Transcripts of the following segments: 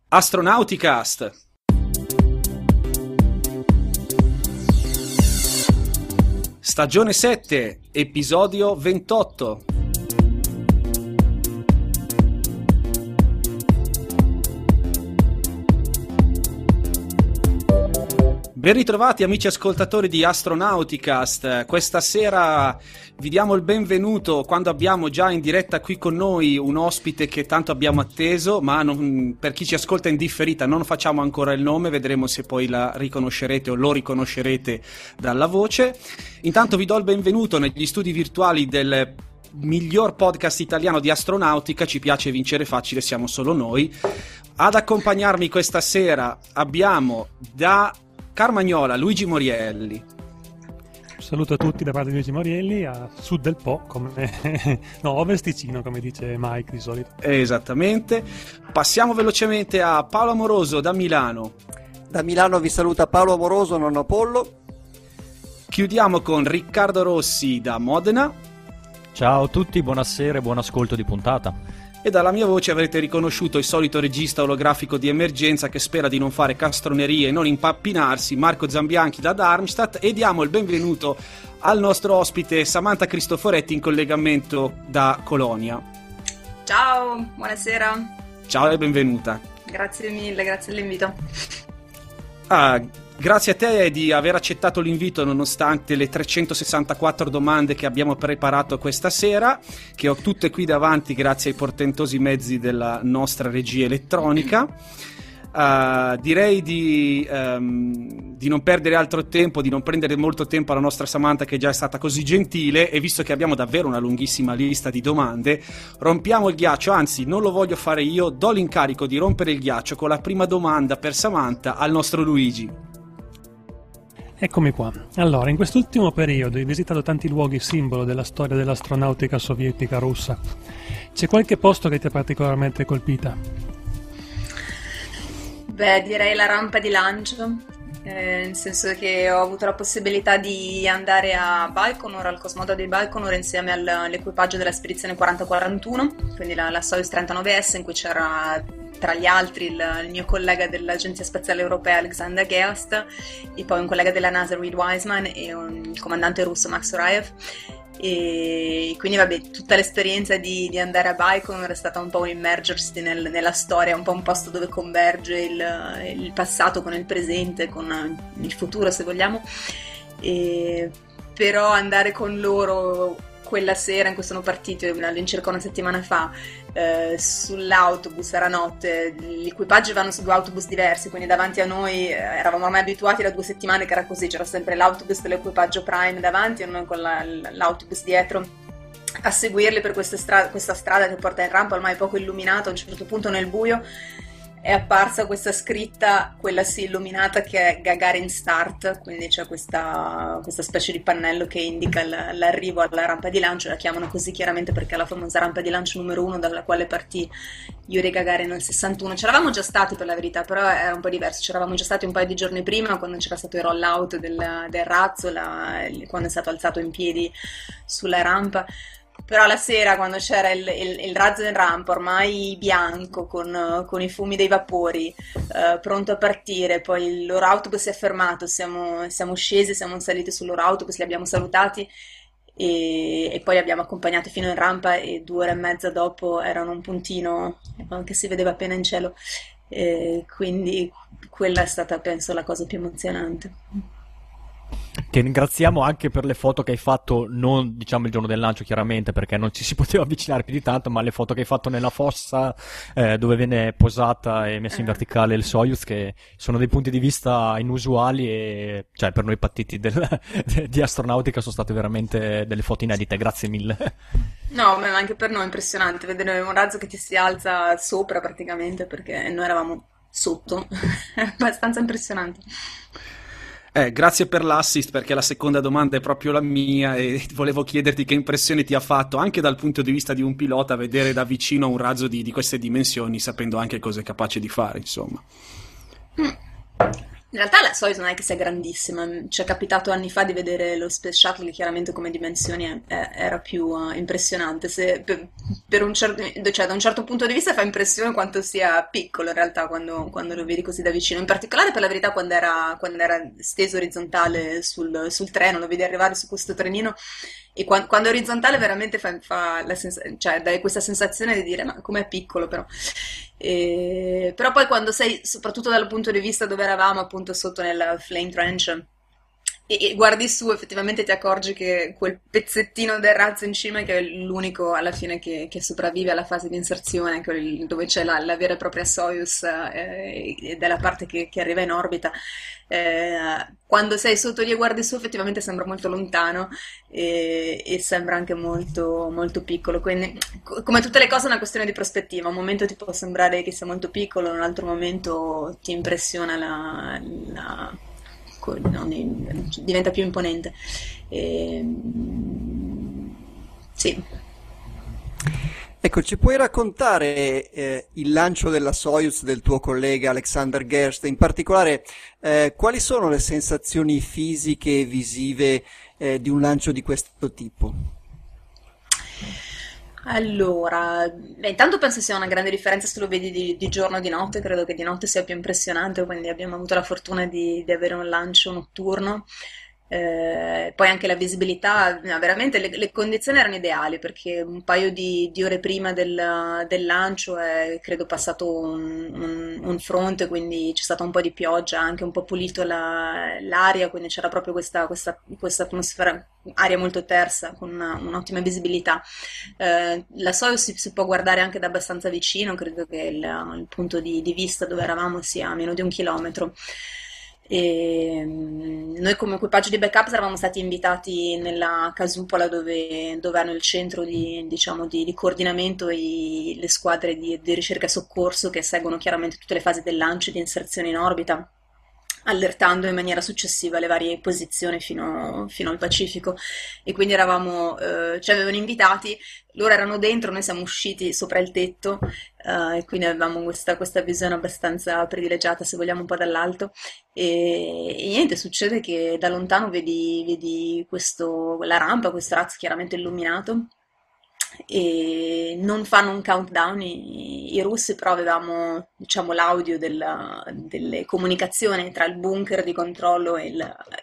Astronauticast. Stagione 7, episodio 28. Ben ritrovati amici ascoltatori di Astronauticast. Questa sera vi diamo il benvenuto quando abbiamo già in diretta qui con noi un ospite che tanto abbiamo atteso, ma per chi ci ascolta in differita non facciamo ancora il nome, vedremo se poi la riconoscerete o lo riconoscerete dalla voce. Intanto vi do il benvenuto negli studi virtuali del miglior podcast italiano di astronautica. Ci piace vincere facile, siamo solo noi. Ad accompagnarmi questa sera abbiamo da Carmagnola Luigi Morielli. Saluto a tutti da parte di Luigi Morielli, a sud del Po, ovest Ticino, come dice Mike di solito. Esattamente. Passiamo velocemente a Paolo Amoroso da Milano. Da Milano vi saluta Paolo Amoroso, nonno Apollo. Chiudiamo con Riccardo Rossi da Modena. Ciao a tutti, buonasera e buon ascolto di puntata. E dalla mia voce avrete riconosciuto il solito regista olografico di emergenza che spera di non fare castronerie e non impappinarsi, Marco Zambianchi da Darmstadt, e diamo il benvenuto al nostro ospite Samantha Cristoforetti in collegamento da Colonia. Ciao, buonasera. Ciao e benvenuta. Grazie mille, grazie dell'invito. Grazie a te di aver accettato l'invito nonostante le 364 domande che abbiamo preparato questa sera, che ho tutte qui davanti grazie ai portentosi mezzi della nostra regia elettronica. Direi di non perdere altro tempo, di non prendere molto tempo alla nostra Samantha, che già è stata così gentile, e visto che abbiamo davvero una lunghissima lista di domande, rompiamo il ghiaccio. Anzi, non lo voglio fare io, do l'incarico di rompere il ghiaccio con la prima domanda per Samantha al nostro Luigi. Eccomi qua. Allora, in quest'ultimo periodo hai visitato tanti luoghi simbolo della storia dell'astronautica sovietica russa. C'è qualche posto che ti ha particolarmente colpita? Beh, direi la rampa di lancio, nel senso che ho avuto la possibilità di andare a Baikonur, al cosmodrama di Baikonur, insieme all'equipaggio della spedizione 4041, quindi la Soyuz 39S, in cui c'era tra gli altri il mio collega dell'Agenzia Spaziale Europea Alexander Gerst, e poi un collega della NASA Reed Wiseman e il comandante russo Max Oraev. E quindi tutta l'esperienza di andare a Baikonur è stata un po' un immergersi nella storia, un po' un posto dove converge il passato con il presente, con il futuro se vogliamo, però andare con loro quella sera in cui sono partiti all'incirca una settimana fa, sull'autobus era notte, l'equipaggio vanno su due autobus diversi, quindi davanti a noi eravamo ormai abituati da 2 settimane che era così, c'era sempre l'autobus dell'equipaggio Prime davanti e noi con l'autobus dietro a seguirli per questa strada che porta in rampa, ormai poco illuminata. A un certo punto nel buio è apparsa questa scritta, quella sì illuminata, che è Gagarin Start, quindi c'è questa specie di pannello che indica l'arrivo alla rampa di lancio. La chiamano così chiaramente perché è la famosa rampa di lancio numero 1 dalla quale partì Yuri Gagarin nel 61. C'eravamo già stati, per la verità, però è un po' diverso. C'eravamo già stati un paio di giorni prima, quando c'era stato il roll out del razzo, quando è stato alzato in piedi sulla rampa. Però la sera, quando c'era il razzo in rampa, ormai bianco, con i fumi dei vapori, pronto a partire, poi il loro autobus si è fermato, siamo scesi, siamo saliti sul loro autobus, li abbiamo salutati e poi li abbiamo accompagnati fino in rampa, e 2 ore e mezza dopo erano un puntino che si vedeva appena in cielo, quindi quella è stata, penso, la cosa più emozionante. Ti ringraziamo anche per le foto che hai fatto, non diciamo il giorno del lancio chiaramente perché non ci si poteva avvicinare più di tanto, ma le foto che hai fatto nella fossa dove viene posata e messa in verticale il Soyuz, che sono dei punti di vista inusuali e cioè per noi patiti di astronautica sono state veramente delle foto inedite, grazie mille. No, ma anche per noi è impressionante vedere un razzo che ti si alza sopra praticamente, perché noi eravamo sotto, è abbastanza impressionante. Grazie per l'assist, perché la seconda domanda è proprio la mia e volevo chiederti che impressione ti ha fatto anche dal punto di vista di un pilota vedere da vicino un razzo di queste dimensioni, sapendo anche cosa è capace di fare, insomma. In realtà la Soyuz non è che sia grandissima, ci è capitato anni fa di vedere lo Space Shuttle che chiaramente come dimensioni era più impressionante. Per un cioè, da un certo punto di vista fa impressione quanto sia piccolo in realtà quando lo vedi così da vicino, in particolare per la verità quando era steso orizzontale sul treno, lo vedi arrivare su questo trenino e quando è orizzontale veramente cioè, dai questa sensazione di dire ma com'è piccolo però. Però poi quando sei, soprattutto dal punto di vista dove eravamo, appunto sotto nel Flame Trench, e guardi su, effettivamente ti accorgi che quel pezzettino del razzo in cima, che è l'unico alla fine che sopravvive alla fase di inserzione, dove c'è la vera e propria Soyuz ed è la parte che arriva in orbita. Quando sei sotto lì e guardi su, effettivamente sembra molto lontano e sembra anche molto, molto piccolo. Quindi, come tutte le cose, è una questione di prospettiva. Un momento ti può sembrare che sia molto piccolo, in un altro momento ti impressiona diventa più imponente. Sì. Ecco, ci puoi raccontare il lancio della Soyuz del tuo collega Alexander Gerst, in particolare quali sono le sensazioni fisiche e visive di un lancio di questo tipo? Allora, intanto penso sia una grande differenza se lo vedi di giorno o di notte, credo che di notte sia più impressionante, quindi abbiamo avuto la fortuna di avere un lancio notturno. Poi anche la visibilità, no, veramente le condizioni erano ideali perché un paio di ore prima del lancio è credo passato un fronte, quindi c'è stata un po' di pioggia, anche un po' pulito l'aria, quindi c'era proprio questa atmosfera, aria molto tersa con un'ottima visibilità. La Soyuz si può guardare anche da abbastanza vicino, credo che il punto di vista dove eravamo sia a meno di 1 chilometro. E noi come equipaggio di backup eravamo stati invitati nella casupola dove hanno il centro diciamo, di coordinamento e le squadre di ricerca e soccorso che seguono chiaramente tutte le fasi del lancio e di inserzione in orbita, allertando in maniera successiva le varie posizioni fino al Pacifico. E quindi ci avevano invitati, loro erano dentro, noi siamo usciti sopra il tetto, e quindi avevamo questa visione abbastanza privilegiata, se vogliamo, un po' dall'alto. E niente, succede che da lontano vedi la rampa, questo razzo chiaramente illuminato, e non fanno un countdown i russi, però avevamo diciamo l'audio delle comunicazioni tra il bunker di controllo e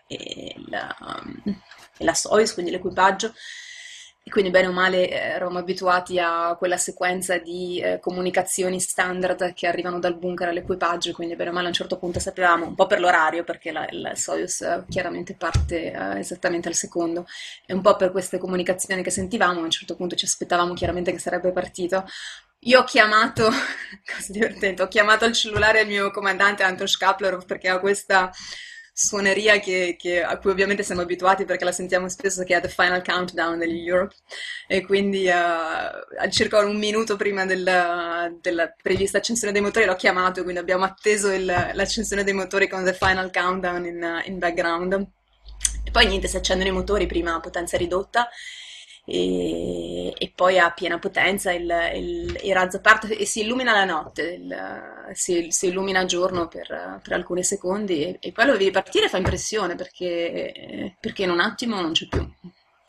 la Soyuz, quindi l'equipaggio. E quindi bene o male eravamo abituati a quella sequenza di comunicazioni standard che arrivano dal bunker all'equipaggio, quindi bene o male a un certo punto sapevamo, un po' per l'orario, perché la Soyuz chiaramente parte esattamente al secondo, e un po' per queste comunicazioni che sentivamo, a un certo punto ci aspettavamo chiaramente che sarebbe partito. Io ho chiamato, cosa divertente, ho chiamato al cellulare il mio comandante Anton Shkaplerov perché ha questa suoneria a cui ovviamente siamo abituati perché la sentiamo spesso, che è The Final Countdown degli Europe, e quindi a circa 1 minuto prima della prevista accensione dei motori l'ho chiamato, quindi abbiamo atteso l'accensione dei motori con The Final Countdown in background. E poi niente, si accendono i motori prima a potenza ridotta e poi a piena potenza il razzo parte e si illumina la notte, si illumina a giorno per alcuni secondi e poi lo vedi partire e fa impressione perché in un attimo non c'è più.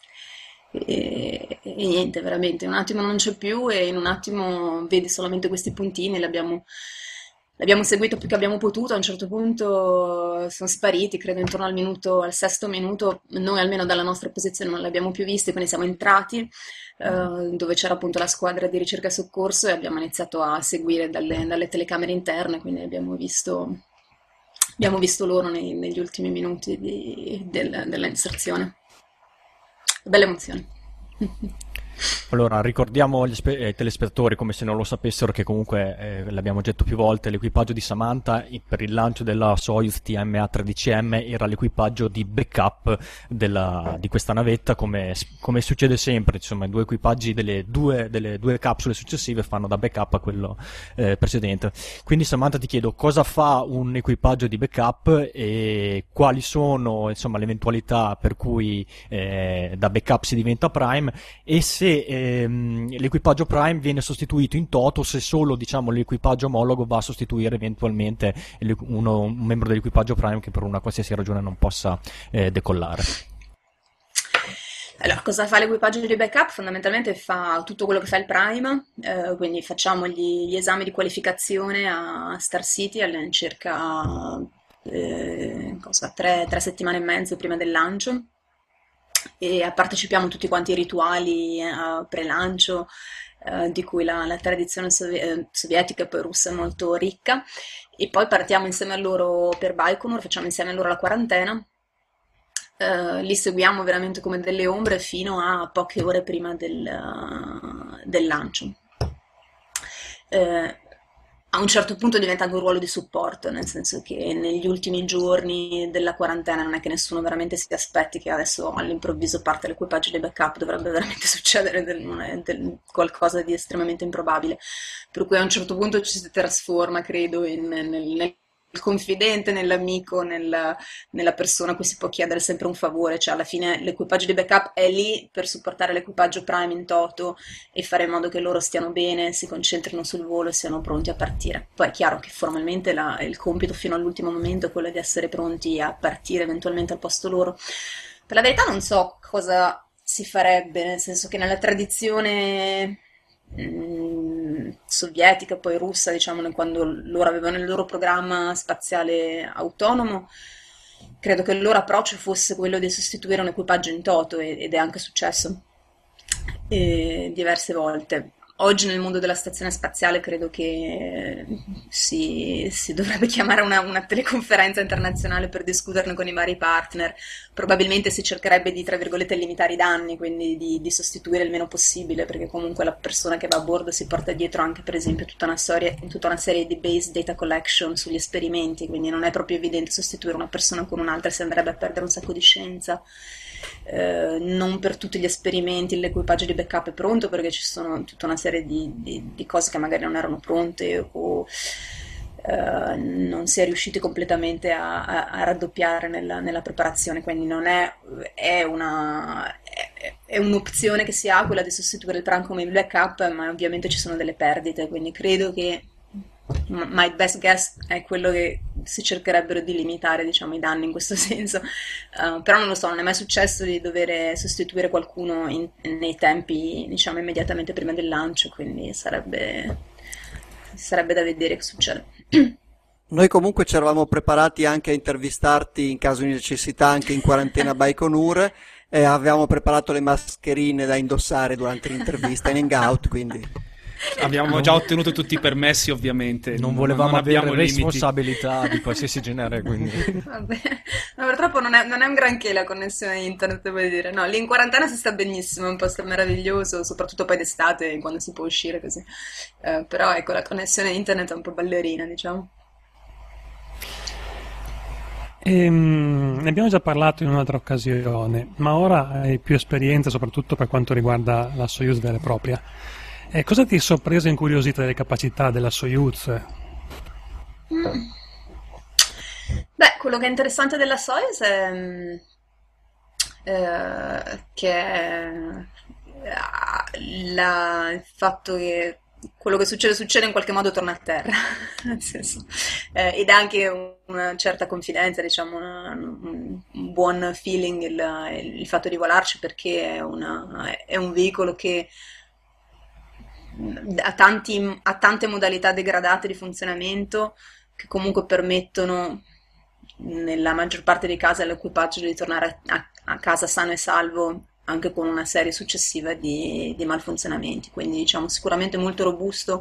E niente, veramente, in un attimo non c'è più e in un attimo vedi solamente questi puntini, l'abbiamo seguito più che abbiamo potuto, a un certo punto sono spariti, credo intorno al 6° minuto, noi almeno dalla nostra posizione non li abbiamo più visti, quindi siamo entrati dove c'era appunto la squadra di ricerca e soccorso e abbiamo iniziato a seguire dalle telecamere interne, quindi abbiamo visto loro negli ultimi minuti della inserzione. Bella emozione. Allora, ricordiamo agli telespettatori, come se non lo sapessero, che comunque l'abbiamo detto più volte, l'equipaggio di Samantha per il lancio della Soyuz TMA-13M era l'equipaggio di backup di questa navetta, come succede sempre, insomma, i 2 equipaggi delle due capsule successive fanno da backup a quello precedente. Quindi Samantha, ti chiedo cosa fa un equipaggio di backup e quali sono, insomma, le eventualità per cui da backup si diventa prime, e se se l'equipaggio Prime viene sostituito in toto, se solo diciamo l'equipaggio omologo va a sostituire eventualmente un membro dell'equipaggio Prime che per una qualsiasi ragione non possa decollare. Allora, cosa fa l'equipaggio di backup? Fondamentalmente fa tutto quello che fa il Prime, quindi facciamo gli esami di qualificazione a Star City all'incirca 3 settimane e mezzo prima del lancio, e partecipiamo a tutti quanti i rituali pre-lancio, di cui la tradizione sovietica e poi russa è molto ricca, e poi partiamo insieme a loro per Baikonur, facciamo insieme a loro la quarantena. Li seguiamo veramente come delle ombre fino a poche ore prima del lancio. A un certo punto diventa anche un ruolo di supporto, nel senso che negli ultimi giorni della quarantena non è che nessuno veramente si aspetti che adesso all'improvviso parte l'equipaggio di backup, dovrebbe veramente succedere qualcosa di estremamente improbabile, per cui a un certo punto ci si trasforma, credo, nel confidente, nell'amico, nella persona a cui si può chiedere sempre un favore, cioè alla fine l'equipaggio di backup è lì per supportare l'equipaggio Prime in toto e fare in modo che loro stiano bene, si concentrino sul volo e siano pronti a partire. Poi è chiaro che formalmente il compito fino all'ultimo momento è quello di essere pronti a partire eventualmente al posto loro. Per la verità non so cosa si farebbe, nel senso che nella tradizione sovietica, poi russa, diciamo, quando loro avevano il loro programma spaziale autonomo, credo che il loro approccio fosse quello di sostituire un equipaggio in toto, ed è anche successo diverse volte. Oggi nel mondo della stazione spaziale credo che si dovrebbe chiamare una teleconferenza internazionale per discuterne con i vari partner. Probabilmente si cercherebbe di, tra virgolette, limitare i danni, quindi di sostituire il meno possibile, perché comunque la persona che va a bordo si porta dietro anche, per esempio, tutta una serie di base data collection sugli esperimenti, quindi non è proprio evidente sostituire una persona con un'altra, si andrebbe a perdere un sacco di scienza. Non per tutti gli esperimenti l'equipaggio di backup è pronto, perché ci sono tutta una serie di cose che magari non erano pronte, o non si è riusciti completamente a raddoppiare nella preparazione, quindi non è un'opzione che si ha quella di sostituire il Prime come il backup, ma ovviamente ci sono delle perdite, quindi credo che my best guess è quello che si cercherebbero di limitare, diciamo, i danni in questo senso. Però non lo so, non è mai successo di dover sostituire qualcuno nei tempi, diciamo, immediatamente prima del lancio, quindi sarebbe da vedere che succede. Noi comunque ci eravamo preparati anche a intervistarti in caso di necessità anche in quarantena a Baikonur, e avevamo preparato le mascherine da indossare durante l'intervista in hangout, quindi abbiamo già ottenuto tutti i permessi, ovviamente. Non volevamo avere limiti. responsabilità di qualsiasi genere, quindi. Vabbè. No, purtroppo non è un granché la connessione internet, devo dire. No, lì in quarantena si sta benissimo, è un posto meraviglioso, soprattutto poi d'estate, quando si può uscire così. Però ecco, la connessione internet è un po' ballerina, diciamo. Ne abbiamo già parlato in un'altra occasione, ma ora hai più esperienza, soprattutto per quanto riguarda la Soyuz vera e propria. Cosa ti è sorpreso e incuriosito delle capacità della Soyuz? Beh, quello che è interessante della Soyuz è che il fatto che quello che succede in qualche modo torna a terra, nel senso, ed anche una certa confidenza, diciamo, un buon feeling il fatto di volarci, perché è un veicolo che ha tante modalità degradate di funzionamento che comunque permettono nella maggior parte dei casi all'equipaggio di tornare a casa sano e salvo, anche con una serie successiva di malfunzionamenti. Quindi diciamo sicuramente molto robusto,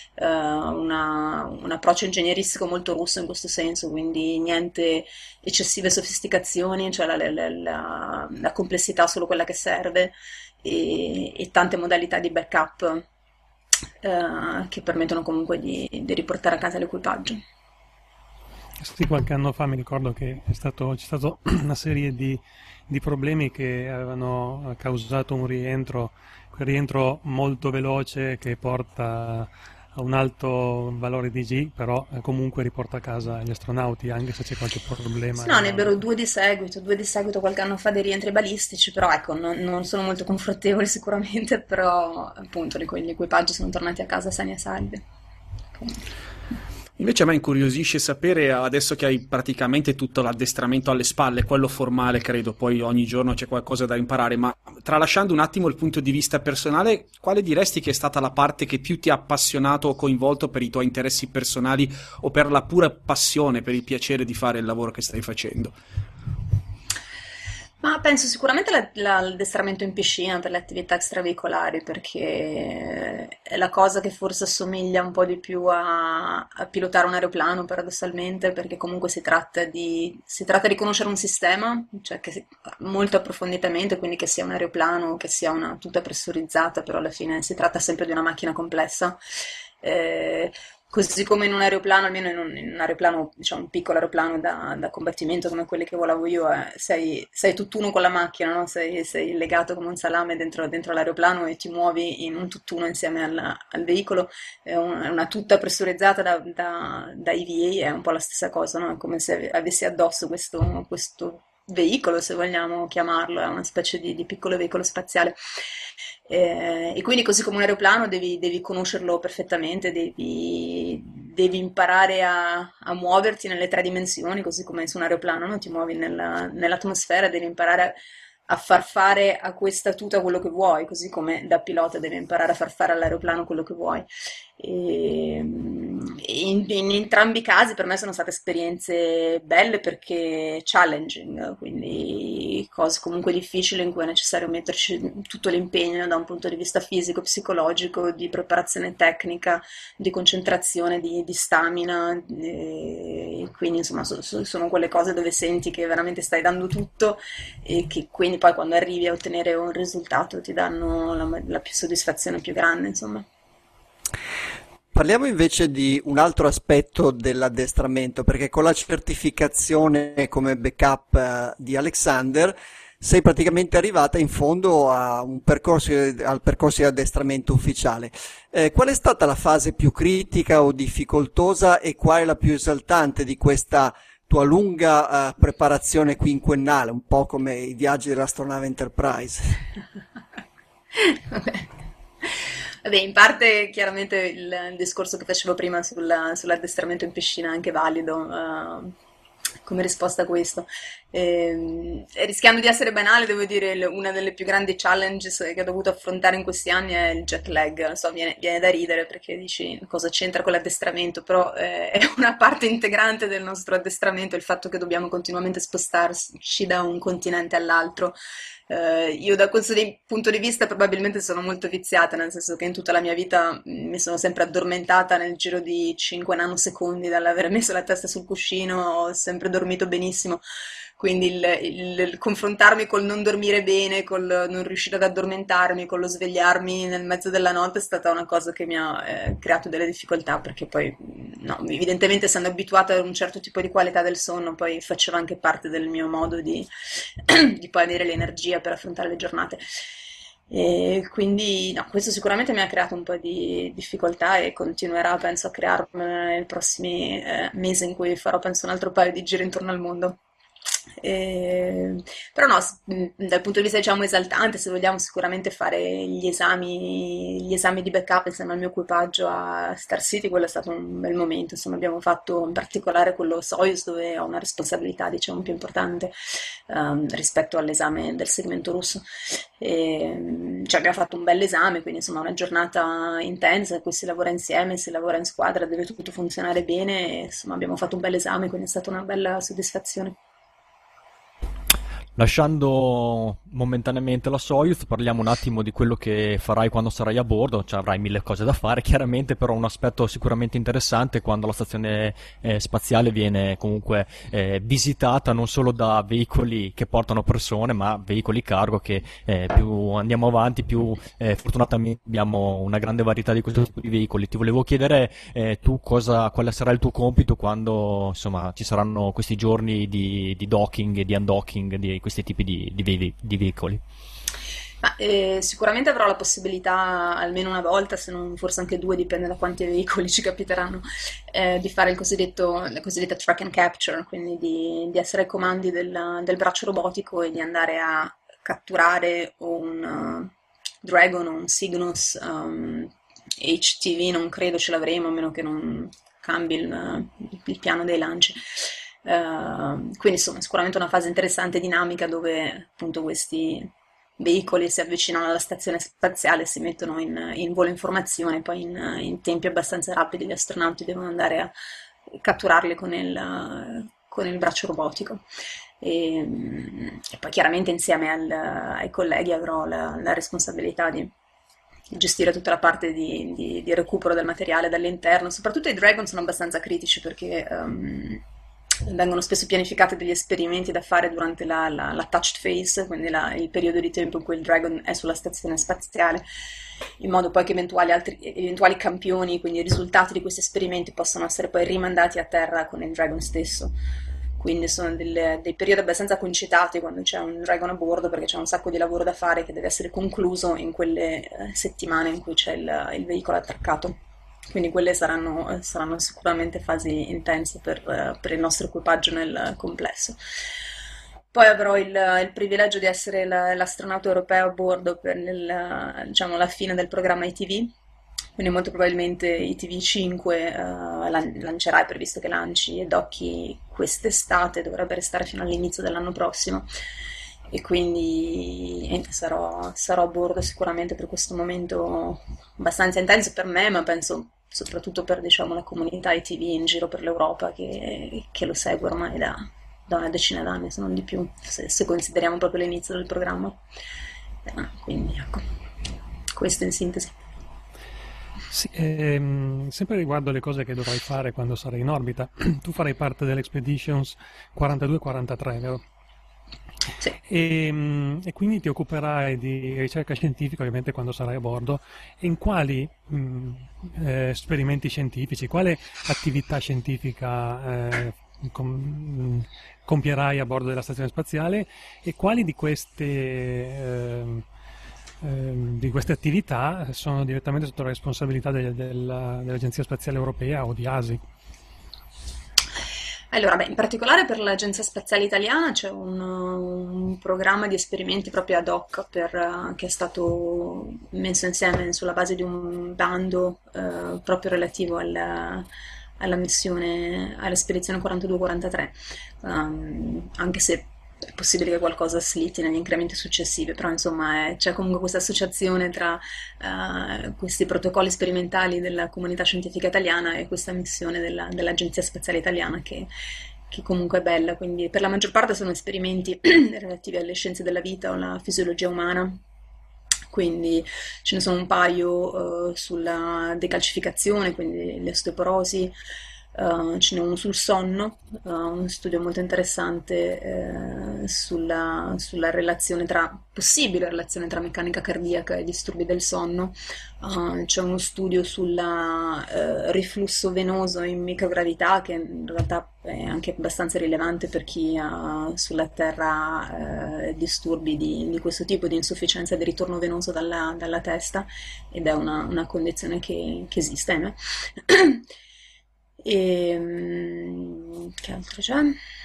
un approccio ingegneristico molto russo in questo senso, quindi niente eccessive sofisticazioni, cioè la complessità solo quella che serve, e tante modalità di backup che permettono comunque di riportare a casa l'equipaggio. Sì, qualche anno fa mi ricordo che c'è stato una serie di problemi che avevano causato quel rientro molto veloce che porta un alto valore di G, però comunque riporta a casa gli astronauti anche se c'è qualche problema. No, ne ebbero due di seguito qualche anno fa dei rientri balistici, però ecco, non sono molto confortevoli sicuramente, però appunto gli equipaggi sono tornati a casa sani e salvi. Invece a me incuriosisce sapere, adesso che hai praticamente tutto l'addestramento alle spalle, quello formale credo, poi ogni giorno c'è qualcosa da imparare, ma tralasciando un attimo il punto di vista personale, quale diresti che è stata la parte che più ti ha appassionato o coinvolto per i tuoi interessi personali o per la pura passione, per il piacere di fare il lavoro che stai facendo? Ma penso sicuramente l'addestramento in piscina per le attività extraveicolari, perché è la cosa che forse assomiglia un po' di più a pilotare un aeroplano, paradossalmente, perché comunque si tratta di conoscere un sistema, cioè molto approfonditamente, quindi che sia un aeroplano, che sia una tuta pressurizzata, però alla fine si tratta sempre di una macchina complessa. Così come in un aeroplano, almeno in un aeroplano, diciamo un piccolo aeroplano da combattimento come quelli che volavo io, sei tutt'uno con la macchina, no? Sei legato come un salame dentro l'aeroplano e ti muovi in un tutt'uno insieme al veicolo. È una tuta pressurizzata da EVA, è un po' la stessa cosa, no? È come se avessi addosso questo veicolo, se vogliamo chiamarlo, è una specie di piccolo veicolo spaziale. E quindi così come un aeroplano devi conoscerlo perfettamente, devi imparare a muoverti nelle tre dimensioni, così come su un aeroplano, no? Ti muovi nell'atmosfera, devi imparare a far fare a questa tuta quello che vuoi, così come da pilota devi imparare a far fare all'aeroplano quello che vuoi. E in entrambi i casi per me sono state esperienze belle perché challenging, quindi cose comunque difficili in cui è necessario metterci tutto l'impegno da un punto di vista fisico, psicologico, di preparazione tecnica, di concentrazione, di stamina, e quindi insomma sono quelle cose dove senti che veramente stai dando tutto e che quindi poi quando arrivi a ottenere un risultato ti danno la più soddisfazione più grande, insomma. Parliamo invece di un altro aspetto dell'addestramento, perché con la certificazione come backup di Alexander sei praticamente arrivata in fondo al percorso di addestramento ufficiale. Qual è stata la fase più critica o difficoltosa e qual è la più esaltante di questa tua lunga preparazione quinquennale, un po' come i viaggi dell'astronave Enterprise? Vabbè, in parte chiaramente il discorso che facevo prima sull'addestramento in piscina è anche valido come risposta a questo. Rischiando di essere banale, devo dire una delle più grandi challenges che ho dovuto affrontare in questi anni è il jet lag. So, viene da ridere perché dici cosa c'entra con l'addestramento, però è una parte integrante del nostro addestramento il fatto che dobbiamo continuamente spostarci da un continente all'altro. Io da questo punto di vista probabilmente sono molto viziata, nel senso che in tutta la mia vita mi sono sempre addormentata nel giro di 5 nanosecondi dall'aver messo la testa sul cuscino, ho sempre dormito benissimo. Quindi il confrontarmi col non dormire bene, col non riuscire ad addormentarmi, con lo svegliarmi nel mezzo della notte è stata una cosa che mi ha creato delle difficoltà, perché poi, no, evidentemente essendo abituata a un certo tipo di qualità del sonno, poi faceva anche parte del mio modo di poi avere l'energia per affrontare le giornate. E quindi no, questo sicuramente mi ha creato un po' di difficoltà e continuerà, penso, a crearmene nei prossimi mesi in cui farò, penso, un altro paio di giri intorno al mondo. Però no, dal punto di vista diciamo esaltante, se vogliamo sicuramente fare gli esami di backup insieme al mio equipaggio a Star City, quello è stato un bel momento. Insomma, abbiamo fatto in particolare quello Soyuz, dove ho una responsabilità diciamo più importante rispetto all'esame del segmento russo. Cioè abbiamo fatto un bel esame, quindi insomma una giornata intensa in cui si lavora insieme, si lavora in squadra, deve tutto funzionare bene e, insomma abbiamo fatto un bel esame, quindi è stata una bella soddisfazione. Lasciando momentaneamente la Soyuz, parliamo un attimo di quello che farai quando sarai a bordo. Cioè, avrai mille cose da fare, chiaramente, però un aspetto sicuramente interessante quando la stazione spaziale viene comunque visitata non solo da veicoli che portano persone, ma veicoli cargo che più andiamo avanti, più fortunatamente abbiamo una grande varietà di questo tipo di veicoli. Ti volevo chiedere quale sarà il tuo compito quando insomma ci saranno questi giorni di docking e di undocking di questi tipi di veicoli. Sicuramente avrò la possibilità almeno una volta, se non forse anche due, dipende da quanti veicoli ci capiteranno, di fare la cosiddetta track and capture, quindi di essere ai comandi del braccio robotico e di andare a catturare un Dragon o un Cygnus. HTV non credo ce l'avremo, a meno che non cambi il piano dei lanci. Quindi insomma sicuramente una fase interessante e dinamica, dove appunto questi veicoli si avvicinano alla stazione spaziale, si mettono in volo informazione, poi in tempi abbastanza rapidi gli astronauti devono andare a catturarli con il braccio robotico. E poi chiaramente insieme ai colleghi avrò la responsabilità di gestire tutta la parte di recupero del materiale dall'interno. Soprattutto i Dragon sono abbastanza critici, perché vengono spesso pianificati degli esperimenti da fare durante la touched phase, quindi il periodo di tempo in cui il Dragon è sulla stazione spaziale, in modo poi che eventuali campioni, quindi i risultati di questi esperimenti, possano essere poi rimandati a terra con il Dragon stesso. Quindi sono dei periodi abbastanza concitati quando c'è un Dragon a bordo, perché c'è un sacco di lavoro da fare che deve essere concluso in quelle settimane in cui c'è il veicolo attraccato. Quindi quelle saranno sicuramente fasi intense per il nostro equipaggio nel complesso. Poi avrò il privilegio di essere l'astronauta europeo a bordo per diciamo, la fine del programma ITV. Quindi molto probabilmente ITV 5 lancerà, è previsto che lanci e docchi quest'estate, dovrebbe restare fino all'inizio dell'anno prossimo, e quindi sarò a bordo sicuramente per questo momento abbastanza intenso per me, ma penso soprattutto per, diciamo, la comunità ITV in giro per l'Europa che lo segue ormai da una decina d'anni, se non di più, se consideriamo proprio l'inizio del programma. Quindi ecco, questo in sintesi. Sì, sempre riguardo le cose che dovrai fare quando sarai in orbita, tu farai parte dell'Expeditions 42-43, vero? Sì. E quindi ti occuperai di ricerca scientifica ovviamente quando sarai a bordo. E in quali esperimenti scientifici, quale attività scientifica compierai a bordo della stazione spaziale, e quali di queste attività sono direttamente sotto la responsabilità dell'Agenzia Spaziale Europea o di ASI? Allora, in particolare per l'Agenzia Spaziale Italiana c'è un programma di esperimenti proprio ad hoc che è stato messo insieme sulla base di un bando proprio relativo alla missione, alla spedizione 42-43, anche se è possibile che qualcosa slitti negli incrementi successivi, però insomma c'è comunque questa associazione tra questi protocolli sperimentali della comunità scientifica italiana e questa missione dell'Agenzia Spaziale Italiana che comunque è bella. Quindi per la maggior parte sono esperimenti relativi alle scienze della vita o alla fisiologia umana. Quindi ce ne sono un paio sulla decalcificazione, quindi l'osteoporosi. Ce n'è uno sul sonno, uno studio molto interessante sulla possibile relazione tra meccanica cardiaca e disturbi del sonno. C'è uno studio sul riflusso venoso in microgravità, che in realtà è anche abbastanza rilevante per chi ha sulla Terra disturbi di questo tipo, di insufficienza di ritorno venoso dalla testa, ed è una condizione che esiste. E che altro c'è?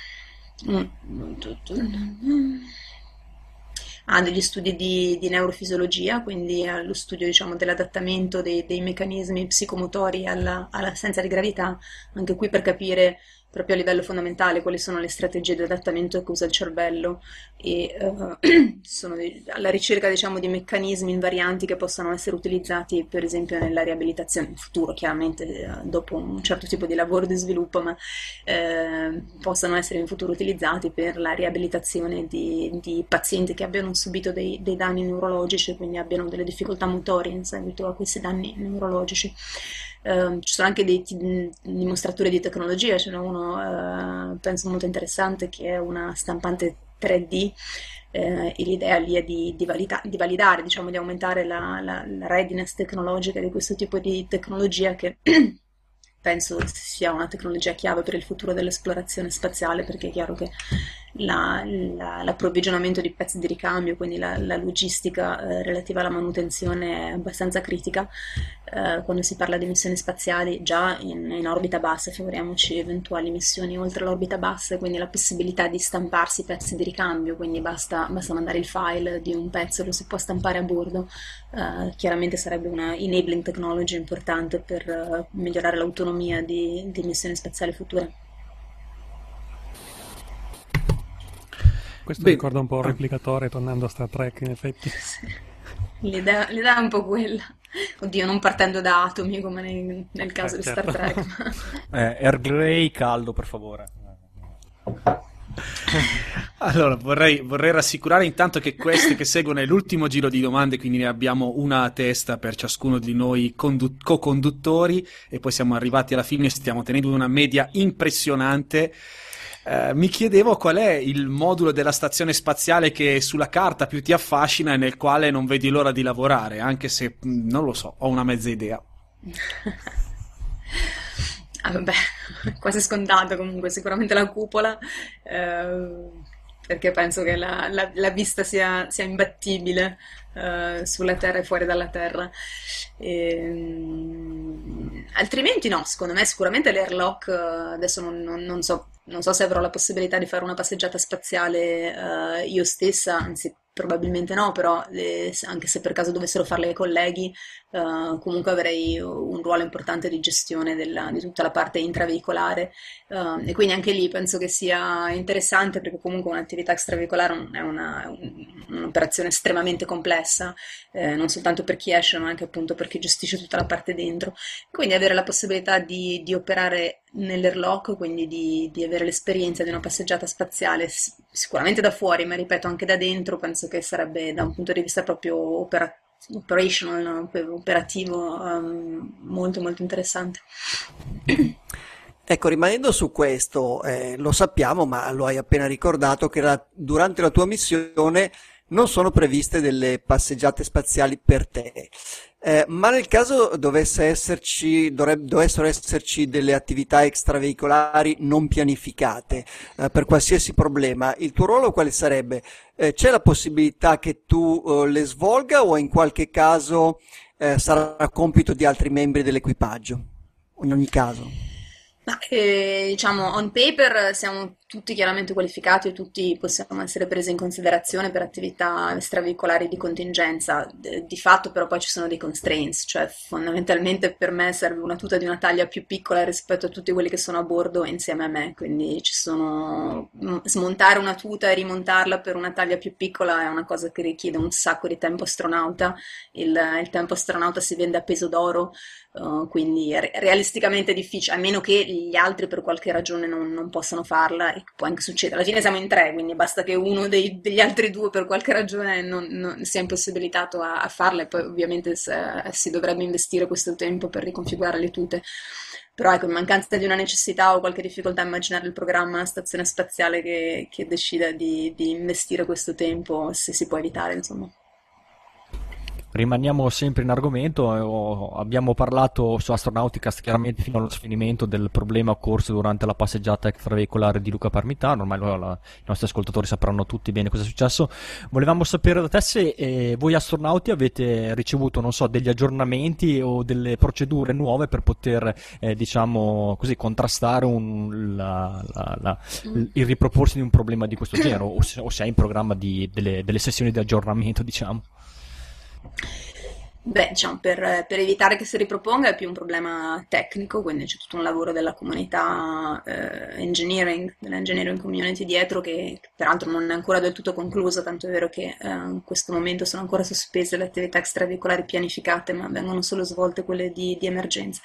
Degli studi di neurofisiologia, quindi lo studio, diciamo, dell'adattamento dei meccanismi psicomotori all'assenza di gravità, anche qui per capire proprio a livello fondamentale quali sono le strategie di adattamento che usa il cervello, e sono alla ricerca, diciamo, di meccanismi invarianti che possano essere utilizzati per esempio nella riabilitazione in futuro, chiaramente dopo un certo tipo di lavoro di sviluppo, ma possano essere in futuro utilizzati per la riabilitazione di pazienti che abbiano subito dei danni neurologici, quindi abbiano delle difficoltà motorie in seguito a questi danni neurologici. Ci sono anche dei dimostratori di tecnologia, ce n'è uno penso molto interessante, che è una stampante 3D, e l'idea lì è di validare, diciamo, di aumentare la readiness tecnologica di questo tipo di tecnologia, che penso sia una tecnologia chiave per il futuro dell'esplorazione spaziale, perché è chiaro che l'approvvigionamento di pezzi di ricambio, quindi la logistica relativa alla manutenzione è abbastanza critica. Quando si parla di missioni spaziali già in orbita bassa, figuriamoci eventuali missioni oltre l'orbita bassa, quindi la possibilità di stamparsi pezzi di ricambio, quindi basta mandare il file di un pezzo e lo si può stampare a bordo. Chiaramente sarebbe una enabling technology importante per migliorare l'autonomia di missioni spaziali future. Questo ricorda un po' il replicatore, tornando a Star Trek, in effetti. Sì. L'idea è un po' quella. Oddio, non partendo da atomi come nel caso di certo. Star Trek. Earl Grey caldo, per favore. Allora, vorrei rassicurare intanto che queste che seguono è l'ultimo giro di domande, quindi ne abbiamo una a testa per ciascuno di noi co-conduttori, e poi siamo arrivati alla fine, stiamo tenendo una media impressionante. Mi chiedevo qual è il modulo della stazione spaziale che sulla carta più ti affascina e nel quale non vedi l'ora di lavorare, anche se non lo so, ho una mezza idea. Vabbè, quasi scontato comunque, sicuramente la cupola, perché penso che la vista sia imbattibile sulla Terra e fuori dalla Terra. Altrimenti no, secondo me sicuramente l'Airlock, adesso non so se avrò la possibilità di fare una passeggiata spaziale io stessa, anzi probabilmente no, però anche se per caso dovessero farle i colleghi, comunque avrei un ruolo importante di gestione di tutta la parte intraveicolare, e quindi anche lì penso che sia interessante, perché comunque un'attività extraveicolare è un'operazione estremamente complessa, non soltanto per chi esce ma anche appunto per chi gestisce tutta la parte dentro, quindi avere la possibilità di operare nell'airlock, quindi di avere l'esperienza di una passeggiata spaziale sicuramente da fuori, ma ripeto anche da dentro, penso che sarebbe da un punto di vista proprio operational, no? Operativo, molto molto interessante. Ecco, rimanendo su questo, lo sappiamo, ma lo hai appena ricordato, che durante la tua missione non sono previste delle passeggiate spaziali per te. Ma nel caso dovessero esserci delle attività extraveicolari non pianificate, per qualsiasi problema, il tuo ruolo quale sarebbe? C'è la possibilità che tu le svolga, o in qualche caso sarà compito di altri membri dell'equipaggio? In ogni caso. Ma, diciamo, on paper siamo tutti chiaramente qualificati e tutti possiamo essere presi in considerazione per attività extraveicolari di contingenza. Di fatto però poi ci sono dei constraints, cioè fondamentalmente per me serve una tuta di una taglia più piccola rispetto a tutti quelli che sono a bordo insieme a me, quindi smontare una tuta e rimontarla per una taglia più piccola è una cosa che richiede un sacco di tempo astronauta. Il tempo astronauta si vende a peso d'oro. Quindi è realisticamente difficile, a meno che gli altri per qualche ragione non possano farla, e può anche succedere. Alla fine siamo in 3, quindi basta che uno degli altri 2 per qualche ragione non sia impossibilitato a farla, e poi ovviamente si dovrebbe investire questo tempo per riconfigurare le tute. Però ecco, in mancanza di una necessità o qualche difficoltà a immaginare il programma, una stazione spaziale che decida di investire questo tempo, se si può evitare, insomma. Rimaniamo sempre in argomento, abbiamo parlato su Astronauticast chiaramente fino allo sfinimento del problema occorso durante la passeggiata extraveicolare di Luca Parmitano, ormai i nostri ascoltatori sapranno tutti bene cosa è successo. Volevamo sapere da te se voi astronauti avete ricevuto, non so, degli aggiornamenti o delle procedure nuove per poter, diciamo così, contrastare il riproporsi di un problema di questo genere, o se è in programma delle sessioni di aggiornamento, diciamo. Beh, diciamo, per evitare che si riproponga è più un problema tecnico, quindi c'è tutto un lavoro della comunità engineering, dell'engineering community dietro, che peraltro non è ancora del tutto conclusa, tanto è vero che in questo momento sono ancora sospese le attività extraveicolari pianificate, ma vengono solo svolte quelle di emergenza.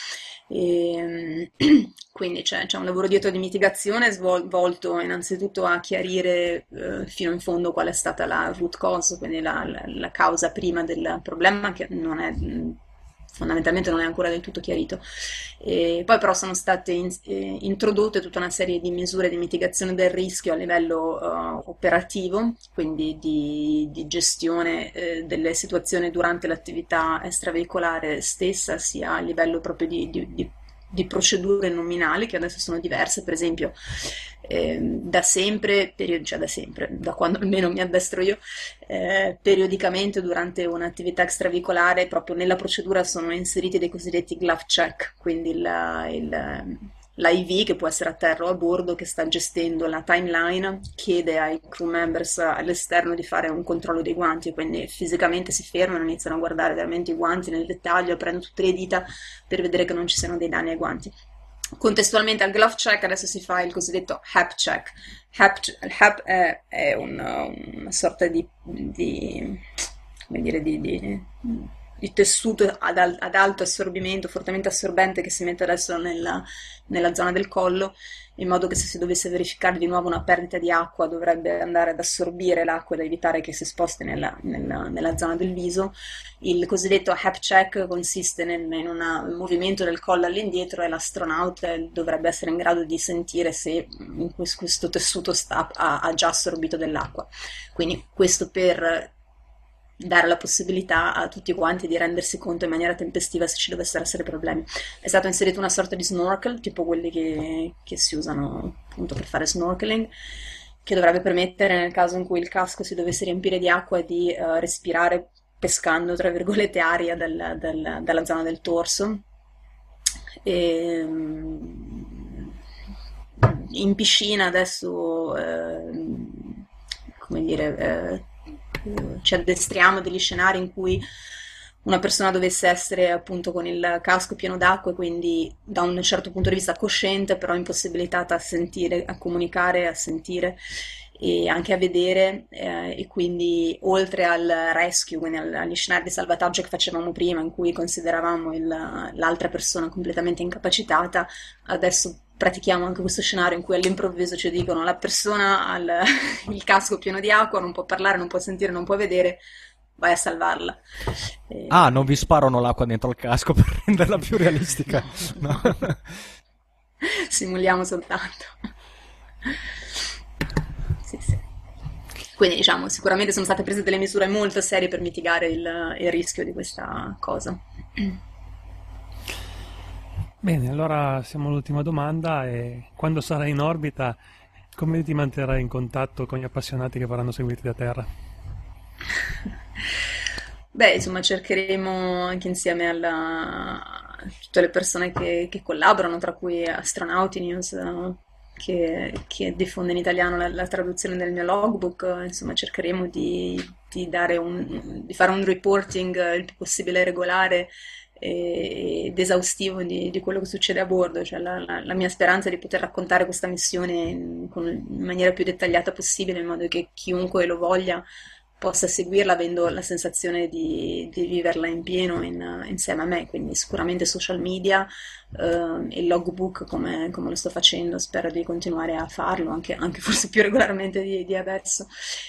Quindi c'è un lavoro dietro di mitigazione volto innanzitutto a chiarire fino in fondo qual è stata la root cause, quindi la causa prima del problema, che fondamentalmente non è ancora del tutto chiarito. E poi però sono state introdotte tutta una serie di misure di mitigazione del rischio a livello operativo, quindi di gestione delle situazioni durante l'attività extraveicolare stessa, sia a livello proprio di di procedure nominali che adesso sono diverse. Per esempio, da sempre, da quando almeno mi addestro io, periodicamente durante un'attività extravicolare proprio nella procedura sono inseriti dei cosiddetti glove check, quindi l'IV che può essere a terra o a bordo che sta gestendo la timeline chiede ai crew members all'esterno di fare un controllo dei guanti, quindi fisicamente si fermano, iniziano a guardare veramente i guanti nel dettaglio, prendono tutte le dita per vedere che non ci siano dei danni ai guanti. Contestualmente al glove check adesso si fa il cosiddetto HAP check. HAP è una sorta di tessuto ad alto assorbimento, fortemente assorbente, che si mette adesso nella zona del collo, in modo che se si dovesse verificare di nuovo una perdita di acqua dovrebbe andare ad assorbire l'acqua da evitare che si sposti nella zona del viso. Il cosiddetto HAP check consiste in un movimento del collo all'indietro e l'astronauta dovrebbe essere in grado di sentire se questo tessuto ha già assorbito dell'acqua. Quindi questo per dare la possibilità a tutti quanti di rendersi conto in maniera tempestiva se ci dovessero essere problemi. È stato inserito una sorta di snorkel, tipo quelli che si usano appunto per fare snorkeling, che dovrebbe permettere, nel caso in cui il casco si dovesse riempire di acqua, di respirare pescando, tra virgolette, aria dalla zona del torso. In piscina adesso, ci addestriamo degli scenari in cui una persona dovesse essere appunto con il casco pieno d'acqua e quindi da un certo punto di vista cosciente, però impossibilitata a sentire, a comunicare, a sentire e anche a vedere, e quindi oltre al rescue, quindi agli scenari di salvataggio che facevamo prima in cui consideravamo l'altra persona completamente incapacitata, adesso pratichiamo anche questo scenario in cui all'improvviso ci dicono la persona ha il casco pieno di acqua, non può parlare, non può sentire, non può vedere, vai a salvarla. Non vi sparano l'acqua dentro al casco per renderla più realistica? No. Simuliamo soltanto. Sì. Quindi diciamo, sicuramente sono state prese delle misure molto serie per mitigare il rischio di questa cosa. Bene, allora siamo all'ultima domanda e quando sarai in orbita come ti manterrai in contatto con gli appassionati che vorranno seguirti da terra? Beh, insomma, cercheremo anche insieme a tutte le persone che collaborano, tra cui Astronauti News, che diffonde in italiano la traduzione del mio logbook. Insomma, cercheremo di fare un reporting il più possibile regolare ed esaustivo di quello che succede a bordo. Cioè, la mia speranza è di poter raccontare questa missione in maniera più dettagliata possibile, in modo che chiunque lo voglia possa seguirla avendo la sensazione di viverla in pieno insieme a me. Quindi sicuramente social media, il logbook come lo sto facendo, spero di continuare a farlo anche forse più regolarmente di adesso.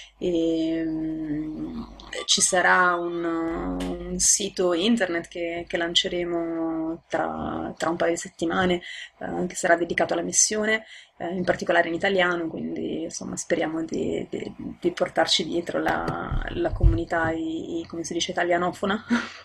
Ci sarà un sito internet che lanceremo tra un paio di settimane, che sarà dedicato alla missione, in particolare in italiano, quindi insomma speriamo di portarci dietro la comunità, come si dice, italianofona.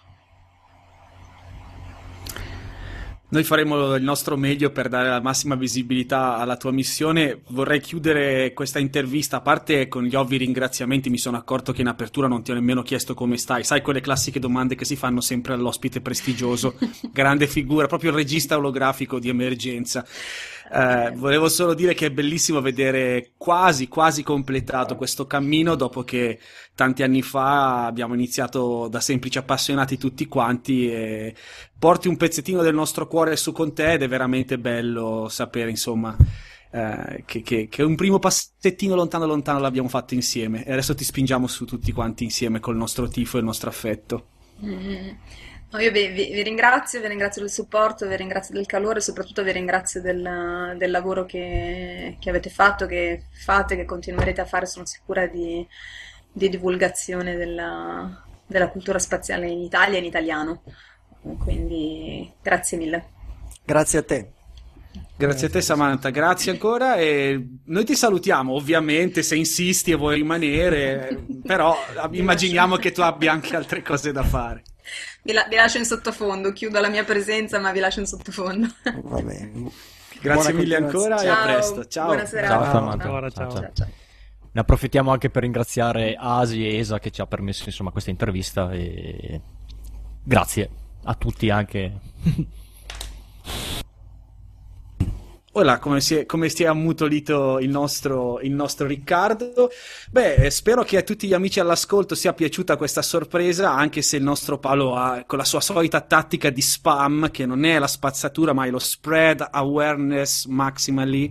Noi faremo il nostro meglio per dare la massima visibilità alla tua missione. Vorrei chiudere questa intervista, a parte con gli ovvi ringraziamenti. Mi sono accorto che in apertura non ti ho nemmeno chiesto come stai. Sai, quelle classiche domande che si fanno sempre all'ospite prestigioso, grande figura, proprio il regista olografico di emergenza. Volevo solo dire che è bellissimo vedere quasi completato questo cammino dopo che tanti anni fa abbiamo iniziato da semplici appassionati tutti quanti, e porti un pezzettino del nostro cuore su con te ed è veramente bello sapere, insomma, che un primo passettino lontano l'abbiamo fatto insieme, e adesso ti spingiamo su tutti quanti insieme col nostro tifo e il nostro affetto. No, io vi ringrazio del supporto, vi ringrazio del calore, soprattutto vi ringrazio del lavoro che avete fatto, che fate, che continuerete a fare, sono sicura, di divulgazione della cultura spaziale in Italia e in italiano. Quindi grazie mille. Grazie a te. Grazie a te Samantha, grazie ancora, e noi ti salutiamo ovviamente se insisti e vuoi rimanere, però immaginiamo che tu abbia anche altre cose da fare. Vi lascio in sottofondo, chiudo la mia presenza, ma vi lascio in sottofondo. Va bene. Grazie mille ancora e a presto. Ciao. Buona serata. Ciao, ancora, ciao. Ciao. Ne approfittiamo anche per ringraziare Asi e Esa che ci ha permesso insomma questa intervista e grazie a tutti anche. Ora, come si è ammutolito il nostro Riccardo. Beh, spero che a tutti gli amici all'ascolto sia piaciuta questa sorpresa, anche se il nostro Paolo ha, con la sua solita tattica di spam, che non è la spazzatura ma è lo spread awareness maximally,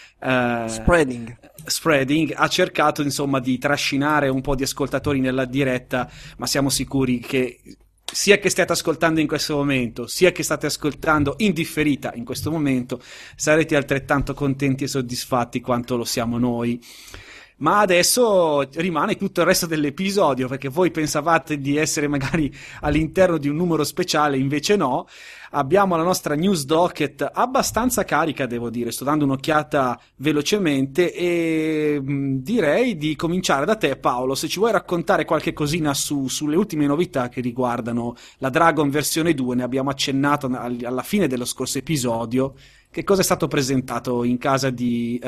spreading, ha cercato insomma di trascinare un po' di ascoltatori nella diretta, ma siamo sicuri che sia che stiate ascoltando in questo momento, sia che state ascoltando in differita in questo momento, sarete altrettanto contenti e soddisfatti quanto lo siamo noi. Ma adesso rimane tutto il resto dell'episodio, perché voi pensavate di essere magari all'interno di un numero speciale, invece no. Abbiamo la nostra news docket abbastanza carica, devo dire, sto dando un'occhiata velocemente e direi di cominciare da te, Paolo, se ci vuoi raccontare qualche cosina sulle ultime novità che riguardano la Dragon versione 2, ne abbiamo accennato alla fine dello scorso episodio. Che cosa è stato presentato in casa di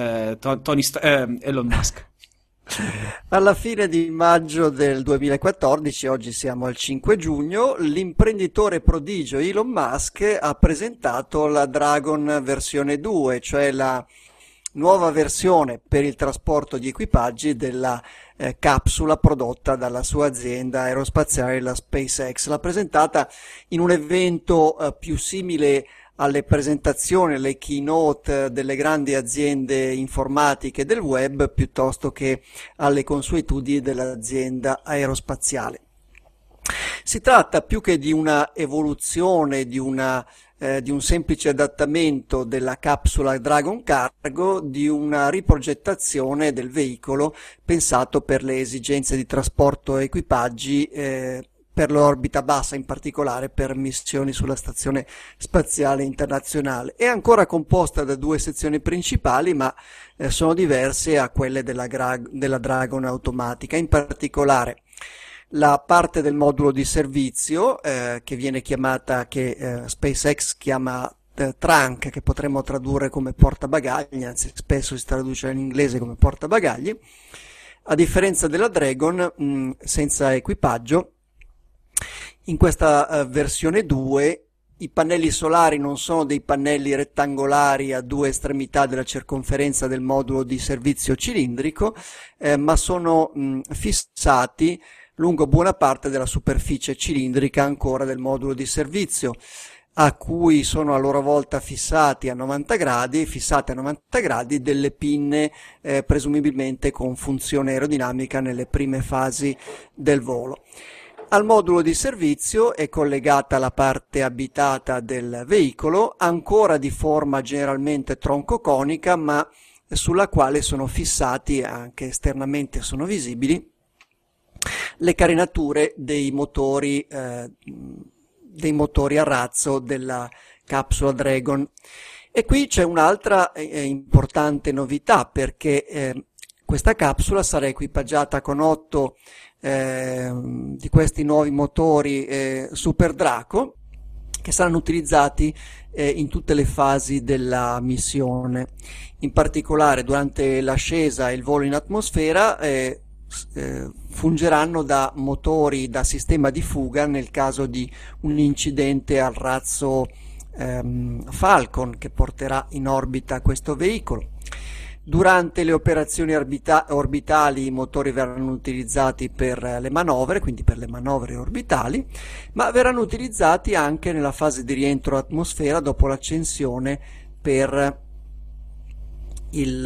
Elon Musk? Alla fine di maggio del 2014, oggi siamo al 5 giugno, l'imprenditore prodigio Elon Musk ha presentato la Dragon versione 2, cioè la nuova versione per il trasporto di equipaggi della capsula prodotta dalla sua azienda aerospaziale, la SpaceX. L'ha presentata in un evento più simile alle presentazioni, alle keynote delle grandi aziende informatiche del web, piuttosto che alle consuetudini dell'azienda aerospaziale. Si tratta più che di una evoluzione, di un semplice adattamento della capsula Dragon Cargo, di una riprogettazione del veicolo pensato per le esigenze di trasporto equipaggi per l'orbita bassa, in particolare per missioni sulla Stazione Spaziale Internazionale. È ancora composta da 2 sezioni principali, ma sono diverse a quelle della Dragon automatica. In particolare la parte del modulo di servizio che viene chiamata, che SpaceX chiama trunk, che potremmo tradurre come portabagagli, anzi spesso si traduce in inglese come portabagagli. A differenza della Dragon senza equipaggio, in questa versione 2 i pannelli solari non sono dei pannelli rettangolari a 2 estremità della circonferenza del modulo di servizio cilindrico, ma sono fissati lungo buona parte della superficie cilindrica ancora del modulo di servizio, a cui sono a loro volta fissate a 90 gradi delle pinne presumibilmente con funzione aerodinamica nelle prime fasi del volo. Al modulo di servizio è collegata la parte abitata del veicolo, ancora di forma generalmente troncoconica, ma sulla quale sono fissati, anche esternamente sono visibili, le carenature dei motori a razzo della capsula Dragon. E qui c'è un'altra importante novità, perché questa capsula sarà equipaggiata con 8 di questi nuovi motori Super Draco, che saranno utilizzati in tutte le fasi della missione. In particolare durante l'ascesa e il volo in atmosfera fungeranno da motori da sistema di fuga nel caso di un incidente al razzo Falcon che porterà in orbita questo veicolo. Durante le operazioni orbitali i motori verranno utilizzati per le manovre, quindi per le manovre orbitali, ma verranno utilizzati anche nella fase di rientro atmosfera dopo l'accensione per il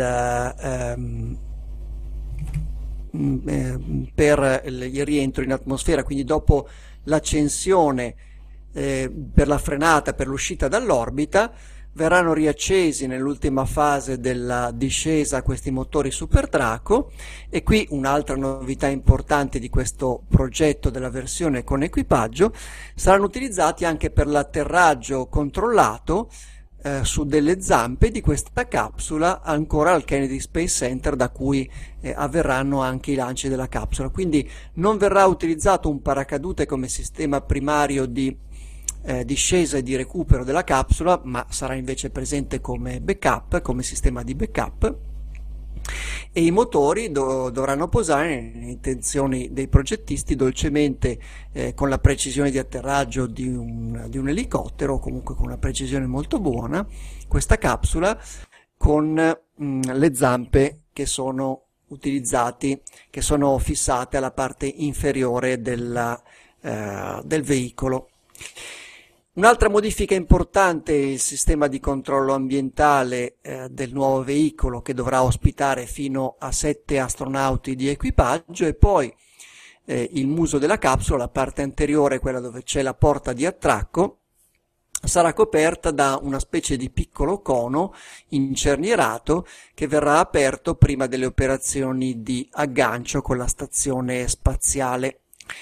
rientro in atmosfera, quindi dopo l'accensione per la frenata, per l'uscita dall'orbita, verranno riaccesi nell'ultima fase della discesa questi motori Super Draco. E qui un'altra novità importante di questo progetto della versione con equipaggio: saranno utilizzati anche per l'atterraggio controllato su delle zampe di questa capsula ancora al Kennedy Space Center, da cui avverranno anche i lanci della capsula. Quindi non verrà utilizzato un paracadute come sistema primario di discesa e di recupero della capsula, ma sarà invece presente come backup, come sistema di backup, e i motori dovranno posare, nelle intenzioni dei progettisti, dolcemente con la precisione di atterraggio di un elicottero, o comunque con una precisione molto buona, questa capsula con le zampe che sono utilizzati, che sono fissate alla parte inferiore del veicolo. Un'altra modifica importante è il sistema di controllo ambientale del nuovo veicolo, che dovrà ospitare fino a 7 astronauti di equipaggio, e poi il muso della capsula, la parte anteriore, quella dove c'è la porta di attracco, sarà coperta da una specie di piccolo cono incernierato che verrà aperto prima delle operazioni di aggancio con la stazione spaziale.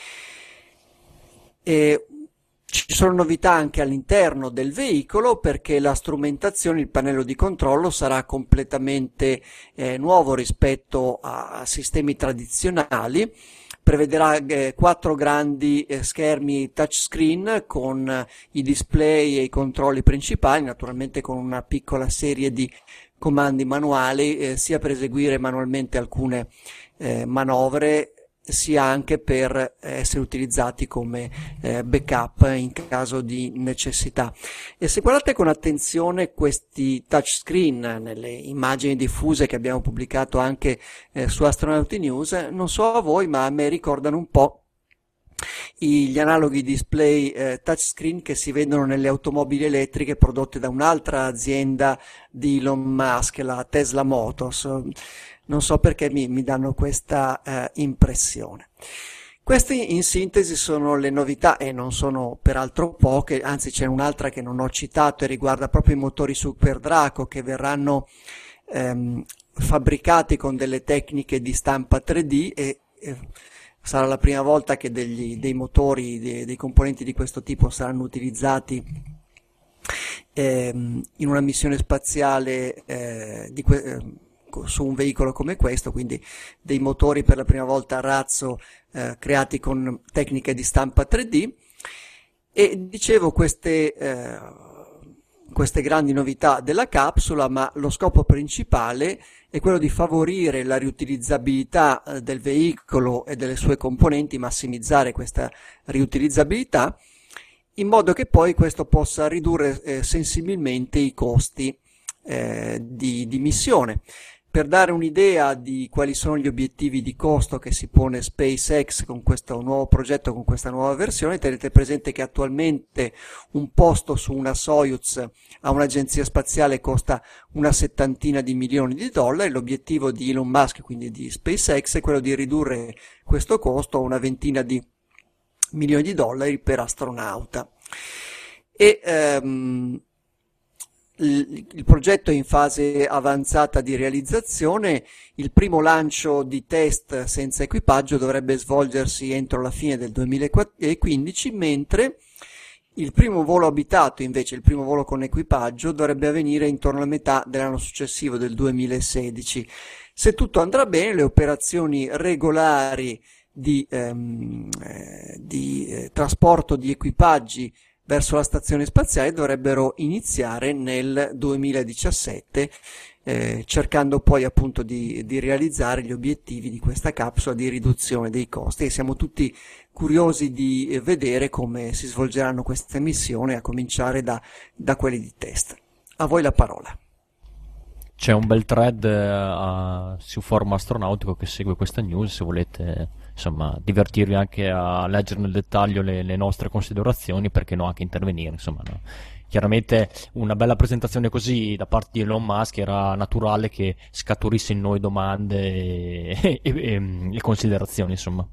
Ci sono novità anche all'interno del veicolo, perché la strumentazione, il pannello di controllo sarà completamente nuovo rispetto a sistemi tradizionali. Prevederà 4 grandi schermi touchscreen con i display e i controlli principali, naturalmente con una piccola serie di comandi manuali, sia per eseguire manualmente alcune manovre, sia anche per essere utilizzati come backup in caso di necessità. E se guardate con attenzione questi touchscreen nelle immagini diffuse che abbiamo pubblicato anche su Astronauti News, non so a voi, ma a me ricordano un po' gli analoghi display touchscreen che si vedono nelle automobili elettriche prodotte da un'altra azienda di Elon Musk, la Tesla Motors. Non so perché mi danno questa impressione. Queste in sintesi sono le novità, e non sono peraltro poche, anzi c'è un'altra che non ho citato e riguarda proprio i motori Super Draco, che verranno fabbricati con delle tecniche di stampa 3D e sarà la prima volta che dei motori, dei componenti di questo tipo saranno utilizzati in una missione spaziale su un veicolo come questo, quindi dei motori per la prima volta a razzo creati con tecniche di stampa 3D. E dicevo queste grandi novità della capsula, ma lo scopo principale è quello di favorire la riutilizzabilità del veicolo e delle sue componenti, massimizzare questa riutilizzabilità, in modo che poi questo possa ridurre sensibilmente i costi di missione. Per dare un'idea di quali sono gli obiettivi di costo che si pone SpaceX con questo nuovo progetto, con questa nuova versione, tenete presente che attualmente un posto su una Soyuz a un'agenzia spaziale costa una $70 milioni. L'obiettivo di Elon Musk, quindi di SpaceX, è quello di ridurre questo costo a una $20 milioni per astronauta. Il progetto è in fase avanzata di realizzazione. Il primo lancio di test senza equipaggio dovrebbe svolgersi entro la fine del 2015, mentre il primo volo abitato, invece il primo volo con equipaggio, dovrebbe avvenire intorno alla metà dell'anno successivo, del 2016. Se tutto andrà bene, le operazioni regolari di trasporto di equipaggi verso la stazione spaziale dovrebbero iniziare nel 2017, cercando poi appunto di realizzare gli obiettivi di questa capsula di riduzione dei costi. E siamo tutti curiosi di vedere come si svolgeranno queste missioni, a cominciare da quelli di test. A voi la parola. C'è un bel thread su forum astronautico che segue questa news, se volete insomma divertirvi anche a leggere nel dettaglio le nostre considerazioni, perché no anche intervenire, insomma, no. Chiaramente una bella presentazione così da parte di Elon Musk era naturale che scaturisse in noi domande e considerazioni, insomma.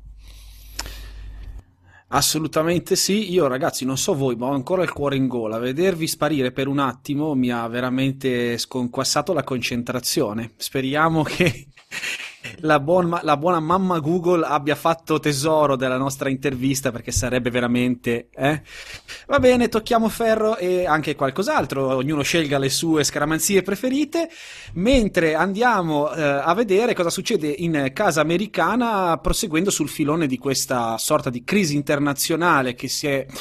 Assolutamente sì. Io ragazzi non so voi, ma ho ancora il cuore in gola. Vedervi sparire per un attimo mi ha veramente sconquassato la concentrazione. Speriamo che la buona mamma Google abbia fatto tesoro della nostra intervista, perché sarebbe veramente... Va bene, tocchiamo ferro e anche qualcos'altro, ognuno scelga le sue scaramanzie preferite, mentre andiamo a vedere cosa succede in casa americana, proseguendo sul filone di questa sorta di crisi internazionale che si è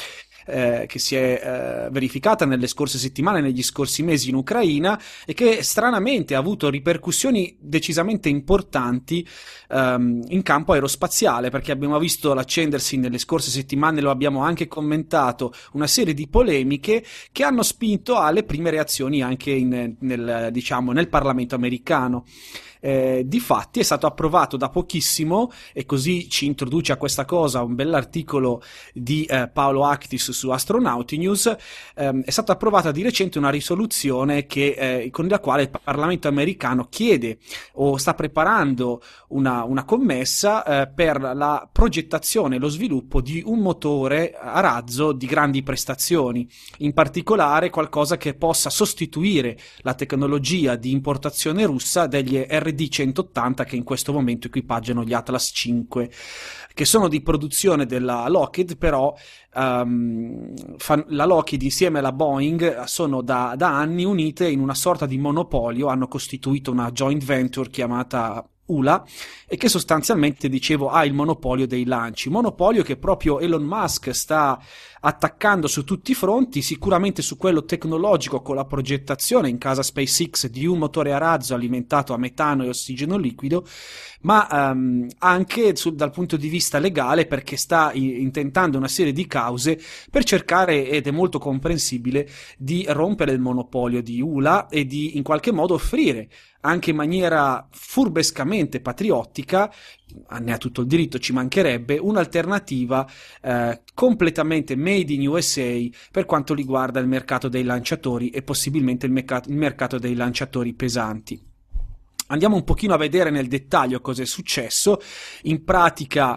verificata nelle scorse settimane, negli scorsi mesi in Ucraina, e che stranamente ha avuto ripercussioni decisamente importanti in campo aerospaziale, perché abbiamo visto l'accendersi nelle scorse settimane, lo abbiamo anche commentato, una serie di polemiche che hanno spinto alle prime reazioni anche nel Parlamento americano. Difatti è stato approvato da pochissimo, e così ci introduce a questa cosa un bell'articolo di Paolo Actis su Astronauti News. È stata approvata di recente una risoluzione con la quale il Parlamento americano chiede o sta preparando una commessa per la progettazione e lo sviluppo di un motore a razzo di grandi prestazioni, in particolare qualcosa che possa sostituire la tecnologia di importazione russa degli RD-180 che in questo momento equipaggiano gli Atlas 5, che sono di produzione della Lockheed, però la Lockheed insieme alla Boeing sono da anni unite in una sorta di monopolio, hanno costituito una joint venture chiamata ULA, e che sostanzialmente, dicevo, ha il monopolio dei lanci, monopolio che proprio Elon Musk sta attaccando su tutti i fronti, sicuramente su quello tecnologico con la progettazione in casa SpaceX di un motore a razzo alimentato a metano e ossigeno liquido, ma anche dal punto di vista legale, perché sta intentando una serie di cause per cercare, ed è molto comprensibile, di rompere il monopolio di ULA e di in qualche modo offrire, anche in maniera furbescamente patriottica, ne ha tutto il diritto, ci mancherebbe, un'alternativa completamente made in USA per quanto riguarda il mercato dei lanciatori e possibilmente il mercato dei lanciatori pesanti. Andiamo un pochino a vedere nel dettaglio cosa è successo. In pratica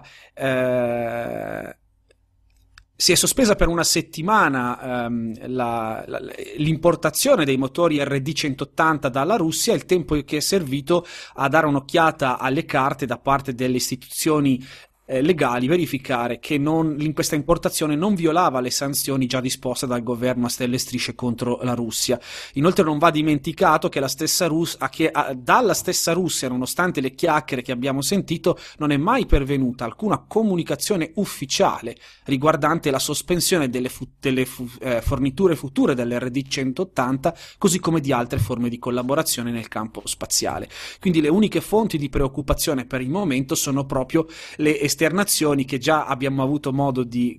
si è sospesa per una settimana l'importazione dei motori RD-180 dalla Russia, il tempo che è servito a dare un'occhiata alle carte da parte delle istituzioni legali, verificare che questa importazione non violava le sanzioni già disposte dal governo a stelle e strisce contro la Russia. Inoltre non va dimenticato che dalla stessa Russia, nonostante le chiacchiere che abbiamo sentito, non è mai pervenuta alcuna comunicazione ufficiale riguardante la sospensione delle forniture future dell'RD-180, così come di altre forme di collaborazione nel campo spaziale. Quindi le uniche fonti di preoccupazione per il momento sono proprio le esternazioni che già abbiamo avuto modo di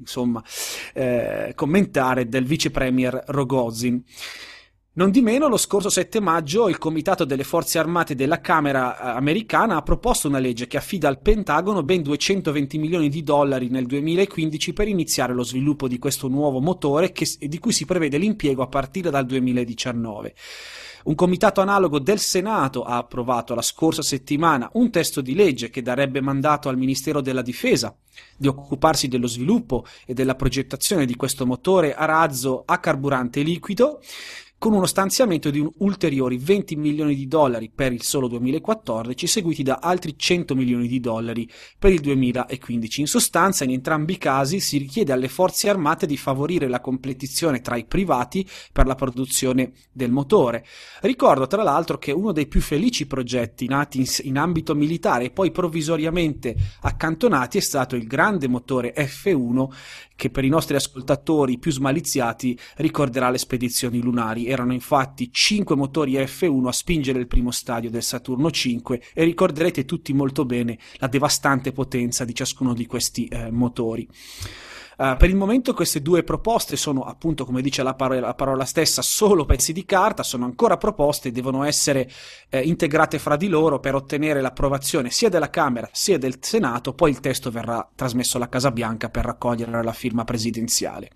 commentare del vice premier Rogozin. Non di meno, lo scorso 7 maggio il Comitato delle Forze Armate della Camera americana ha proposto una legge che affida al Pentagono ben $220 milioni nel 2015 per iniziare lo sviluppo di questo nuovo motore di cui si prevede l'impiego a partire dal 2019. Un comitato analogo del Senato ha approvato la scorsa settimana un testo di legge che darebbe mandato al Ministero della Difesa di occuparsi dello sviluppo e della progettazione di questo motore a razzo a carburante liquido, con uno stanziamento di ulteriori $20 milioni per il solo 2014, seguiti da altri $100 milioni per il 2015. In sostanza, in entrambi i casi si richiede alle forze armate di favorire la competizione tra i privati per la produzione del motore. Ricordo tra l'altro che uno dei più felici progetti nati in ambito militare e poi provvisoriamente accantonati è stato il grande motore F1, che per i nostri ascoltatori più smaliziati ricorderà le spedizioni lunari. Erano infatti 5 motori F1 a spingere il primo stadio del Saturno 5 e ricorderete tutti molto bene la devastante potenza di ciascuno di questi motori. Per il momento queste due proposte sono, appunto, come dice la parola stessa, solo pezzi di carta, sono ancora proposte e devono essere integrate fra di loro per ottenere l'approvazione sia della Camera sia del Senato. Poi il testo verrà trasmesso alla Casa Bianca per raccogliere la firma presidenziale.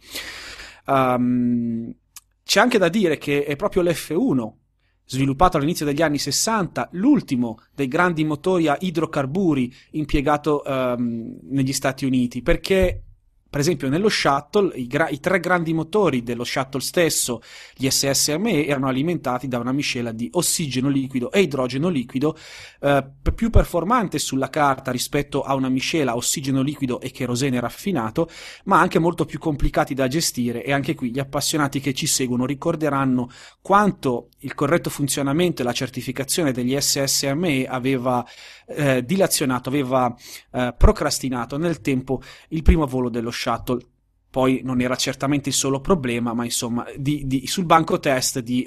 C'è anche da dire che è proprio l'F1, sviluppato all'inizio degli anni 60, l'ultimo dei grandi motori a idrocarburi impiegato negli Stati Uniti, perché Per esempio nello shuttle i 3 grandi motori dello shuttle stesso, gli SSME, erano alimentati da una miscela di ossigeno liquido e idrogeno liquido, più performante sulla carta rispetto a una miscela ossigeno liquido e cherosene raffinato, ma anche molto più complicati da gestire, e anche qui gli appassionati che ci seguono ricorderanno quanto il corretto funzionamento e la certificazione degli SSME aveva dilazionato, aveva procrastinato nel tempo il primo volo dello shuttle. Poi non era certamente il solo problema, ma insomma sul banco test di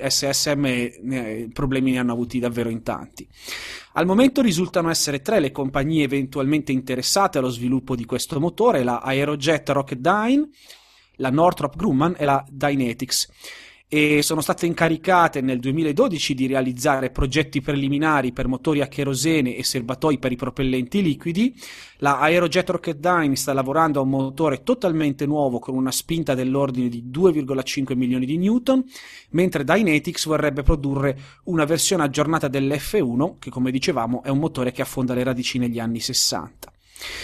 SSME problemi ne hanno avuti davvero in tanti. Al momento risultano essere 3 le compagnie eventualmente interessate allo sviluppo di questo motore: la Aerojet Rocketdyne, la Northrop Grumman e la Dynetics, e sono state incaricate nel 2012 di realizzare progetti preliminari per motori a cherosene e serbatoi per i propellenti liquidi. La Aerojet Rocketdyne sta lavorando a un motore totalmente nuovo con una spinta dell'ordine di 2,5 milioni di newton, mentre Dynetics vorrebbe produrre una versione aggiornata dell'F1, che come dicevamo è un motore che affonda le radici negli anni 60.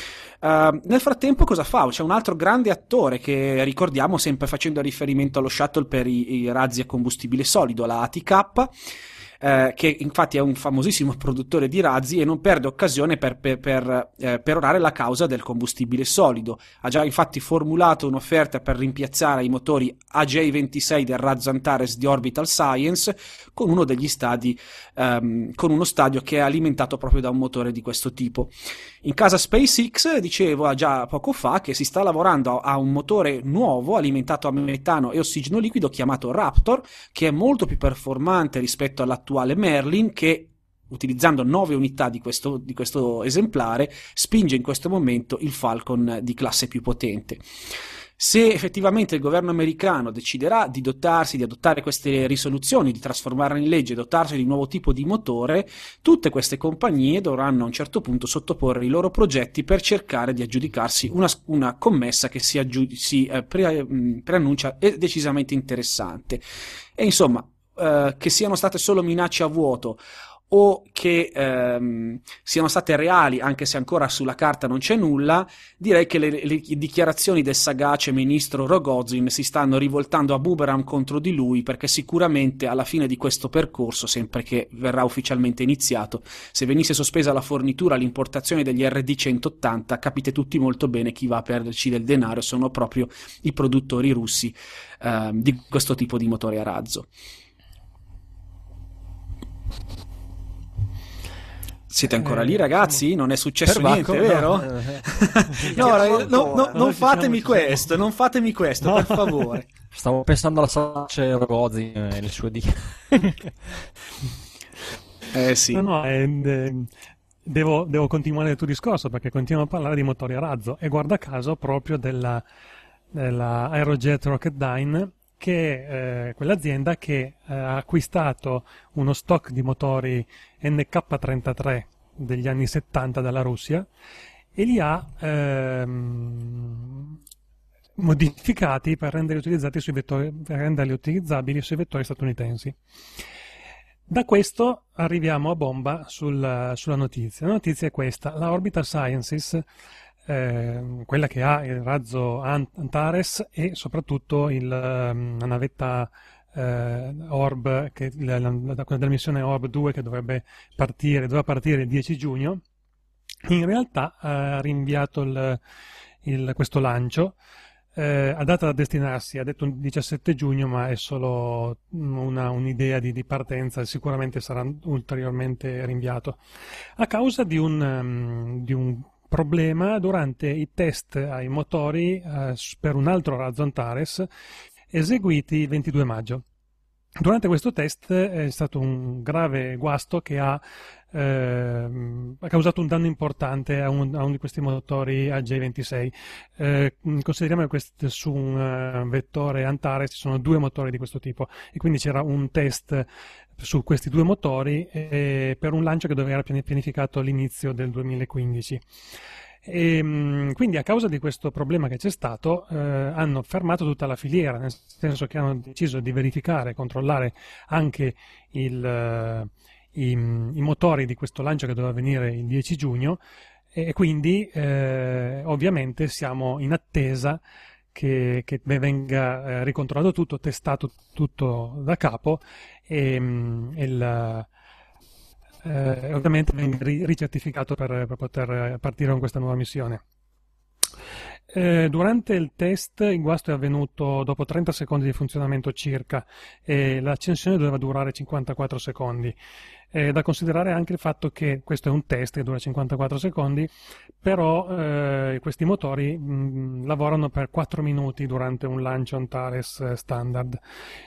Nel frattempo cosa fa? C'è un altro grande attore che ricordiamo sempre facendo riferimento allo shuttle per i razzi a combustibile solido, la ATK, che infatti è un famosissimo produttore di razzi e non perde occasione per perorare la causa del combustibile solido. Ha già infatti formulato un'offerta per rimpiazzare i motori AJ26 del razzo Antares di Orbital Science con uno degli stadi, con uno stadio che è alimentato proprio da un motore di questo tipo. In casa SpaceX, dicevo già poco fa, che si sta lavorando a un motore nuovo alimentato a metano e ossigeno liquido chiamato Raptor, che è molto più performante rispetto all'attuale Merlin, che utilizzando 9 unità di questo esemplare spinge in questo momento il Falcon di classe più potente. Se effettivamente il governo americano deciderà di adottare queste risoluzioni, di trasformarle in legge, dotarsi di un nuovo tipo di motore, tutte queste compagnie dovranno a un certo punto sottoporre i loro progetti per cercare di aggiudicarsi una commessa che preannuncia decisamente interessante. E insomma, che siano state solo minacce a vuoto o che siano state reali, anche se ancora sulla carta non c'è nulla, direi che le dichiarazioni del sagace ministro Rogozin si stanno rivoltando a boomerang contro di lui, perché sicuramente alla fine di questo percorso, sempre che verrà ufficialmente iniziato, se venisse sospesa la fornitura, l'importazione degli RD-180, capite tutti molto bene chi va a perderci del denaro, sono proprio i produttori russi di questo tipo di motore a razzo. Siete ancora lì, ragazzi? Non è successo niente, vero? Non fatemi questo, per favore. Stavo pensando alla Sace Rogozzi e le sue sì. Devo continuare il tuo discorso, perché continuo a parlare di motori a razzo, e guarda caso proprio della Aerojet Rocketdyne, che è quell'azienda che ha acquistato uno stock di motori NK-33 degli anni 70 dalla Russia e li ha modificati per renderli utilizzabili sui vettori statunitensi. Da questo arriviamo a bomba sulla notizia. La notizia è questa: la Orbital Sciences, quella che ha il razzo Antares e soprattutto la navetta Orb, della missione Orb 2, che doveva partire il 10 giugno, in realtà ha rinviato questo lancio a data da destinarsi, ha detto il 17 giugno, ma è solo un'idea di partenza, sicuramente sarà ulteriormente rinviato a causa di un problema durante i test ai motori per un altro razzo Antares eseguiti il 22 maggio. Durante questo test è stato un grave guasto che ha causato un danno importante a uno di questi motori AJ26. Consideriamo che su un vettore Antares ci sono 2 motori di questo tipo, e quindi c'era un test su questi 2 motori per un lancio che doveva essere pianificato all'inizio del 2015. E quindi a causa di questo problema che c'è stato hanno fermato tutta la filiera, nel senso che hanno deciso di verificare, controllare anche i motori di questo lancio che doveva avvenire il 10 giugno, e quindi ovviamente siamo in attesa che venga ricontrollato tutto, testato tutto da capo e ovviamente venga ricertificato per poter partire con questa nuova missione. Durante il test il guasto è avvenuto dopo 30 secondi di funzionamento circa e l'accensione doveva durare 54 secondi. È da considerare anche il fatto che questo è un test che dura 54 secondi, però questi motori lavorano per 4 minuti durante un lancio Antares standard.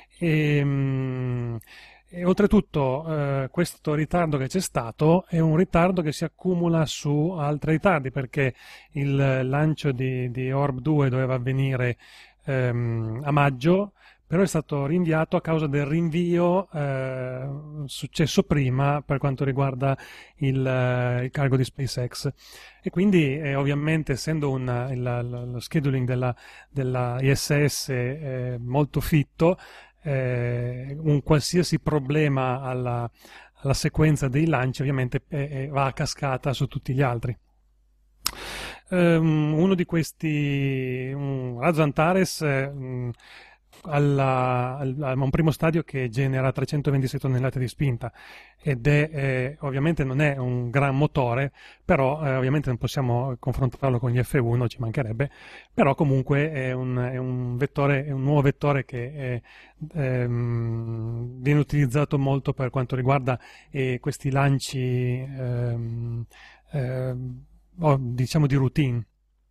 E oltretutto questo ritardo che c'è stato è un ritardo che si accumula su altri ritardi, perché il lancio di Orb 2 doveva avvenire a maggio, però è stato rinviato a causa del rinvio successo prima per quanto riguarda il cargo di SpaceX. E quindi ovviamente, essendo lo scheduling della ISS molto fitto, un qualsiasi problema alla sequenza dei lanci ovviamente va a cascata su tutti gli altri. Uno di questi, un razzo Antares, a un primo stadio che genera 326 tonnellate di spinta ed ovviamente non è un gran motore, però ovviamente non possiamo confrontarlo con gli F1, ci mancherebbe, però comunque è un vettore, è un nuovo vettore che viene utilizzato molto per quanto riguarda questi lanci diciamo di routine.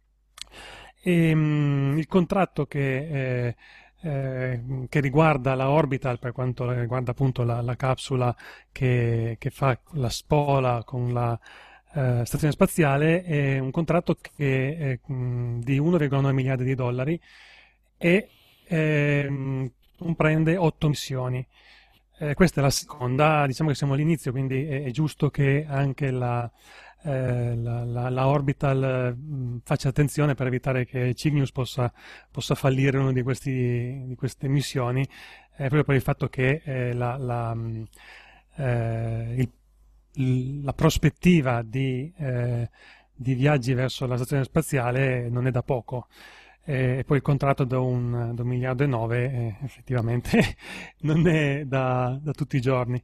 Il contratto che riguarda la Orbital, per quanto riguarda appunto la capsula che fa la spola con la stazione spaziale, è un contratto che è di 1,9 miliardi di dollari e comprende 8 missioni. Questa è la seconda, diciamo che siamo all'inizio, quindi è giusto che anche la Orbital faccia attenzione per evitare che Cygnus possa fallire una di queste missioni, proprio per il fatto che la prospettiva di viaggi verso la stazione spaziale non è da poco. E poi il contratto da 1,9 miliardi effettivamente non è da tutti i giorni.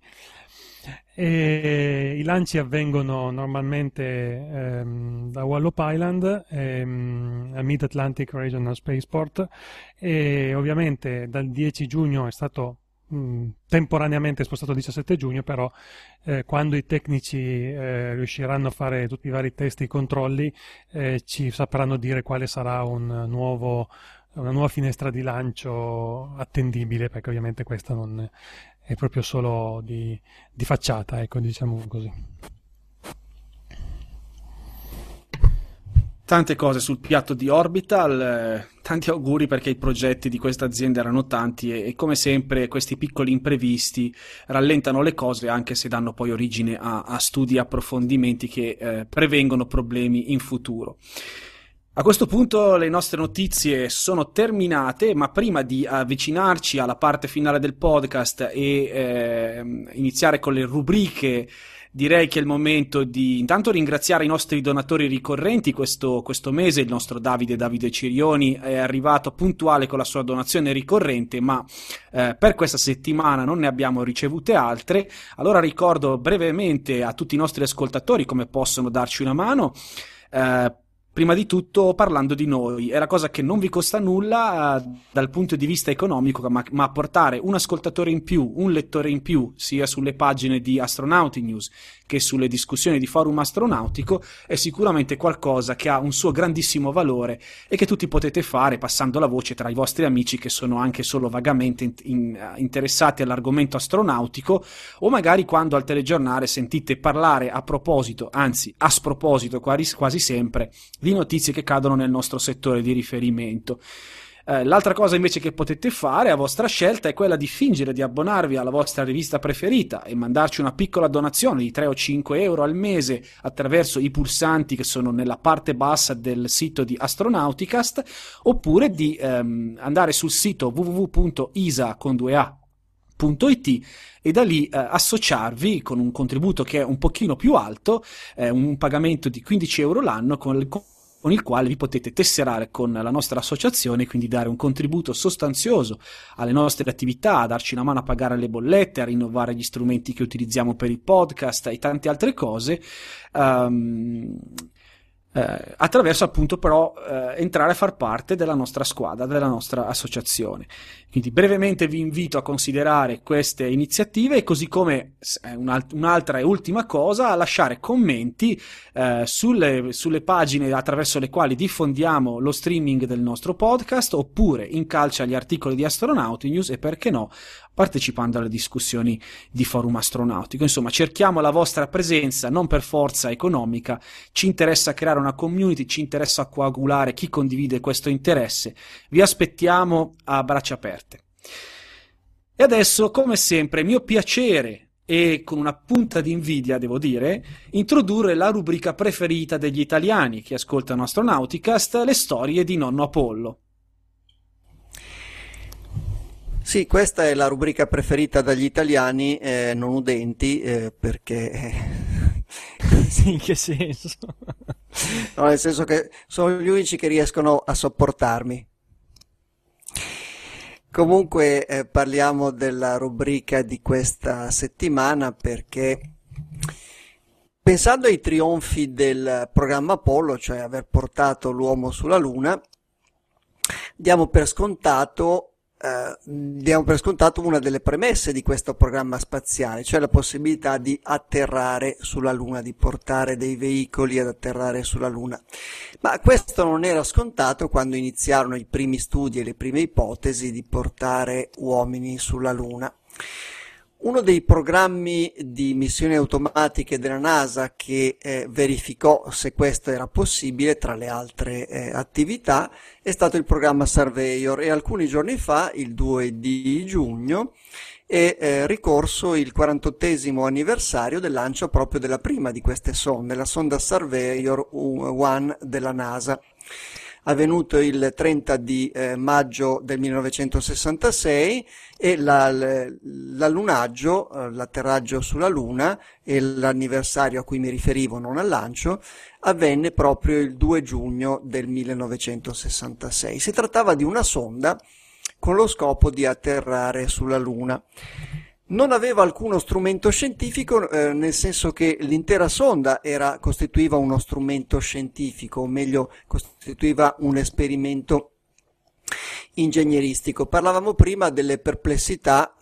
I lanci avvengono normalmente da Wallop Island al Mid-Atlantic Regional Spaceport, e ovviamente dal 10 giugno è stato temporaneamente spostato al 17 giugno, però quando i tecnici riusciranno a fare tutti i vari test e controlli ci sapranno dire quale sarà una nuova finestra di lancio attendibile, perché ovviamente questa non è proprio solo di facciata, ecco, diciamo così. Tante cose sul piatto di Orbital, tanti auguri, perché i progetti di questa azienda erano tanti e come sempre questi piccoli imprevisti rallentano le cose, anche se danno poi origine a studi e approfondimenti che prevengono problemi in futuro. A questo punto le nostre notizie sono terminate, ma prima di avvicinarci alla parte finale del podcast e iniziare con le rubriche, direi che è il momento di intanto ringraziare i nostri donatori ricorrenti. Questo mese il nostro Davide Cirioni è arrivato puntuale con la sua donazione ricorrente, ma per questa settimana non ne abbiamo ricevute altre. Allora ricordo brevemente a tutti i nostri ascoltatori come possono darci una mano. Prima di tutto parlando di noi, è la cosa che non vi costa nulla dal punto di vista economico, ma portare un ascoltatore in più, un lettore in più, sia sulle pagine di Astronauti News che sulle discussioni di Forum Astronautico, è sicuramente qualcosa che ha un suo grandissimo valore e che tutti potete fare passando la voce tra i vostri amici che sono anche solo vagamente interessati all'argomento astronautico, o magari quando al telegiornale sentite parlare a proposito, anzi a sproposito quasi sempre, di notizie che cadono nel nostro settore di riferimento. L'altra cosa invece che potete fare a vostra scelta è quella di fingere di abbonarvi alla vostra rivista preferita e mandarci una piccola donazione di 3 o 5 euro al mese attraverso i pulsanti che sono nella parte bassa del sito di Astronauticast, oppure di andare sul sito www.isa.com www.radioticino.it e da lì associarvi con un contributo che è un pochino più alto, un pagamento di 15 euro l'anno con il quale vi potete tesserare con la nostra associazione, quindi dare un contributo sostanzioso alle nostre attività, a darci una mano a pagare le bollette, a rinnovare gli strumenti che utilizziamo per il podcast e tante altre cose, attraverso appunto però entrare a far parte della nostra squadra, della nostra associazione. Quindi brevemente vi invito a considerare queste iniziative, e così come un'altra e ultima cosa, a lasciare commenti sulle pagine attraverso le quali diffondiamo lo streaming del nostro podcast, oppure in calce agli articoli di Astronauti News, e perché no partecipando alle discussioni di Forum Astronautico. Insomma, cerchiamo la vostra presenza, non per forza economica, ci interessa creare una community, ci interessa coagulare chi condivide questo interesse. Vi aspettiamo a braccia aperte. E adesso, come sempre, mio piacere, e con una punta di invidia, devo dire, introdurre la rubrica preferita degli italiani che ascoltano Astronauticast, le storie di nonno Apollo. Sì, questa è la rubrica preferita dagli italiani non udenti, perché... Sì, in che senso? No, nel senso che sono gli unici che riescono a sopportarmi. Comunque parliamo della rubrica di questa settimana perché, pensando ai trionfi del programma Apollo, cioè aver portato l'uomo sulla Luna, diamo per scontato una delle premesse di questo programma spaziale, cioè la possibilità di atterrare sulla Luna, di portare dei veicoli ad atterrare sulla Luna. Ma questo non era scontato quando iniziarono i primi studi e le prime ipotesi di portare uomini sulla Luna. Uno dei programmi di missioni automatiche della NASA che verificò se questo era possibile, tra le altre attività, è stato il programma Surveyor, e alcuni giorni fa, il 2 di giugno, è ricorso il 48esimo anniversario del lancio proprio della prima di queste sonde, la sonda Surveyor 1 della NASA. Avvenuto il 30 di maggio del 1966, e l'allunaggio, l'atterraggio sulla Luna, e l'anniversario a cui mi riferivo, non al lancio, avvenne proprio il 2 giugno del 1966. Si trattava di una sonda con lo scopo di atterrare sulla Luna. Non aveva alcuno strumento scientifico, nel senso che l'intera sonda costituiva uno strumento scientifico, o meglio, costituiva un esperimento ingegneristico. Parlavamo prima delle perplessità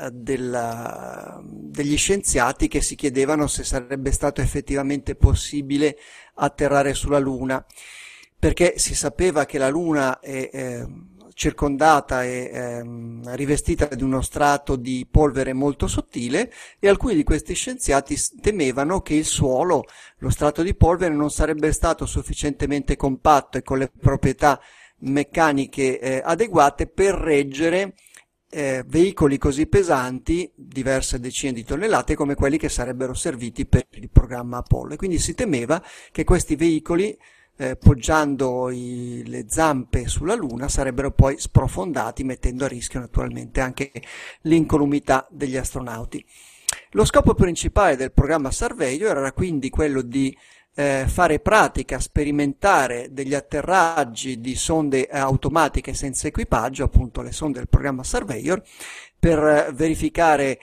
degli scienziati che si chiedevano se sarebbe stato effettivamente possibile atterrare sulla Luna, perché si sapeva che la Luna è circondata e rivestita di uno strato di polvere molto sottile, e alcuni di questi scienziati temevano che il suolo, lo strato di polvere, non sarebbe stato sufficientemente compatto e con le proprietà meccaniche adeguate per reggere veicoli così pesanti, diverse decine di tonnellate, come quelli che sarebbero serviti per il programma Apollo. E quindi si temeva che questi veicoli, poggiando le zampe sulla Luna, sarebbero poi sprofondati, mettendo a rischio naturalmente anche l'incolumità degli astronauti. Lo scopo principale del programma Surveyor era quindi quello di fare pratica, sperimentare degli atterraggi di sonde automatiche senza equipaggio, appunto le sonde del programma Surveyor, per verificare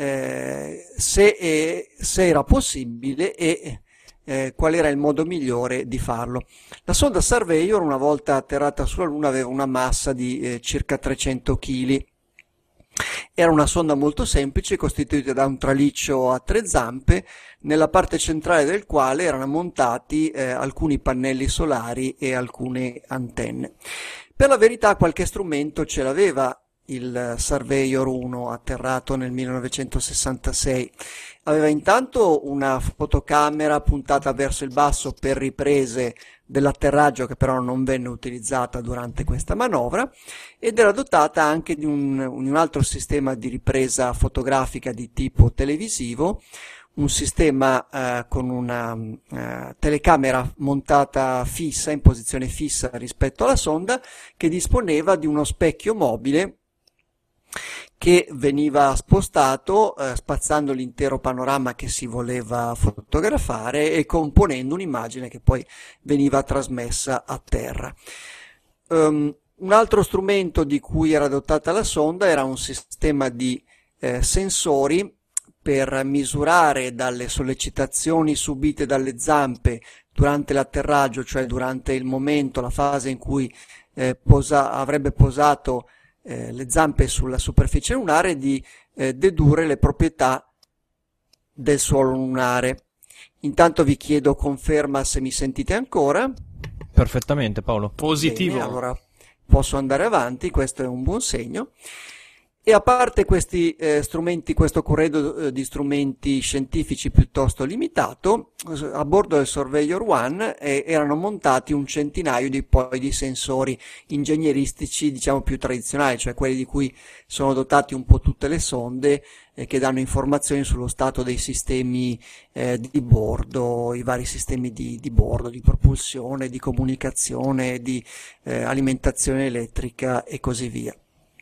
se era possibile e qual era il modo migliore di farlo. La sonda Surveyor, una volta atterrata sulla Luna, aveva una massa di circa 300 kg. Era una sonda molto semplice, costituita da un traliccio a 3 zampe, nella parte centrale del quale erano montati alcuni pannelli solari e alcune antenne. Per la verità qualche strumento ce l'aveva il Surveyor 1 atterrato nel 1966. Aveva intanto una fotocamera puntata verso il basso per riprese dell'atterraggio, che però non venne utilizzata durante questa manovra, ed era dotata anche di un altro sistema di ripresa fotografica di tipo televisivo, un sistema con una telecamera montata fissa, in posizione fissa rispetto alla sonda, che disponeva di uno specchio mobile che veniva spostato spazzando l'intero panorama che si voleva fotografare e componendo un'immagine che poi veniva trasmessa a terra. Un altro strumento di cui era dotata la sonda era un sistema di sensori per misurare dalle sollecitazioni subite dalle zampe durante l'atterraggio, cioè durante il momento, la fase in cui avrebbe posato le zampe sulla superficie lunare, di dedurre le proprietà del suolo lunare. Intanto vi chiedo conferma se mi sentite ancora. Perfettamente, Paolo. Positivo. Bene, allora posso andare avanti, questo è un buon segno. E a parte questi strumenti, questo corredo di strumenti scientifici piuttosto limitato, a bordo del Surveyor One erano montati un centinaio di sensori ingegneristici, diciamo più tradizionali, cioè quelli di cui sono dotati un po' tutte le sonde, che danno informazioni sullo stato dei sistemi di bordo, i vari sistemi di bordo, di propulsione, di comunicazione, di alimentazione elettrica e così via.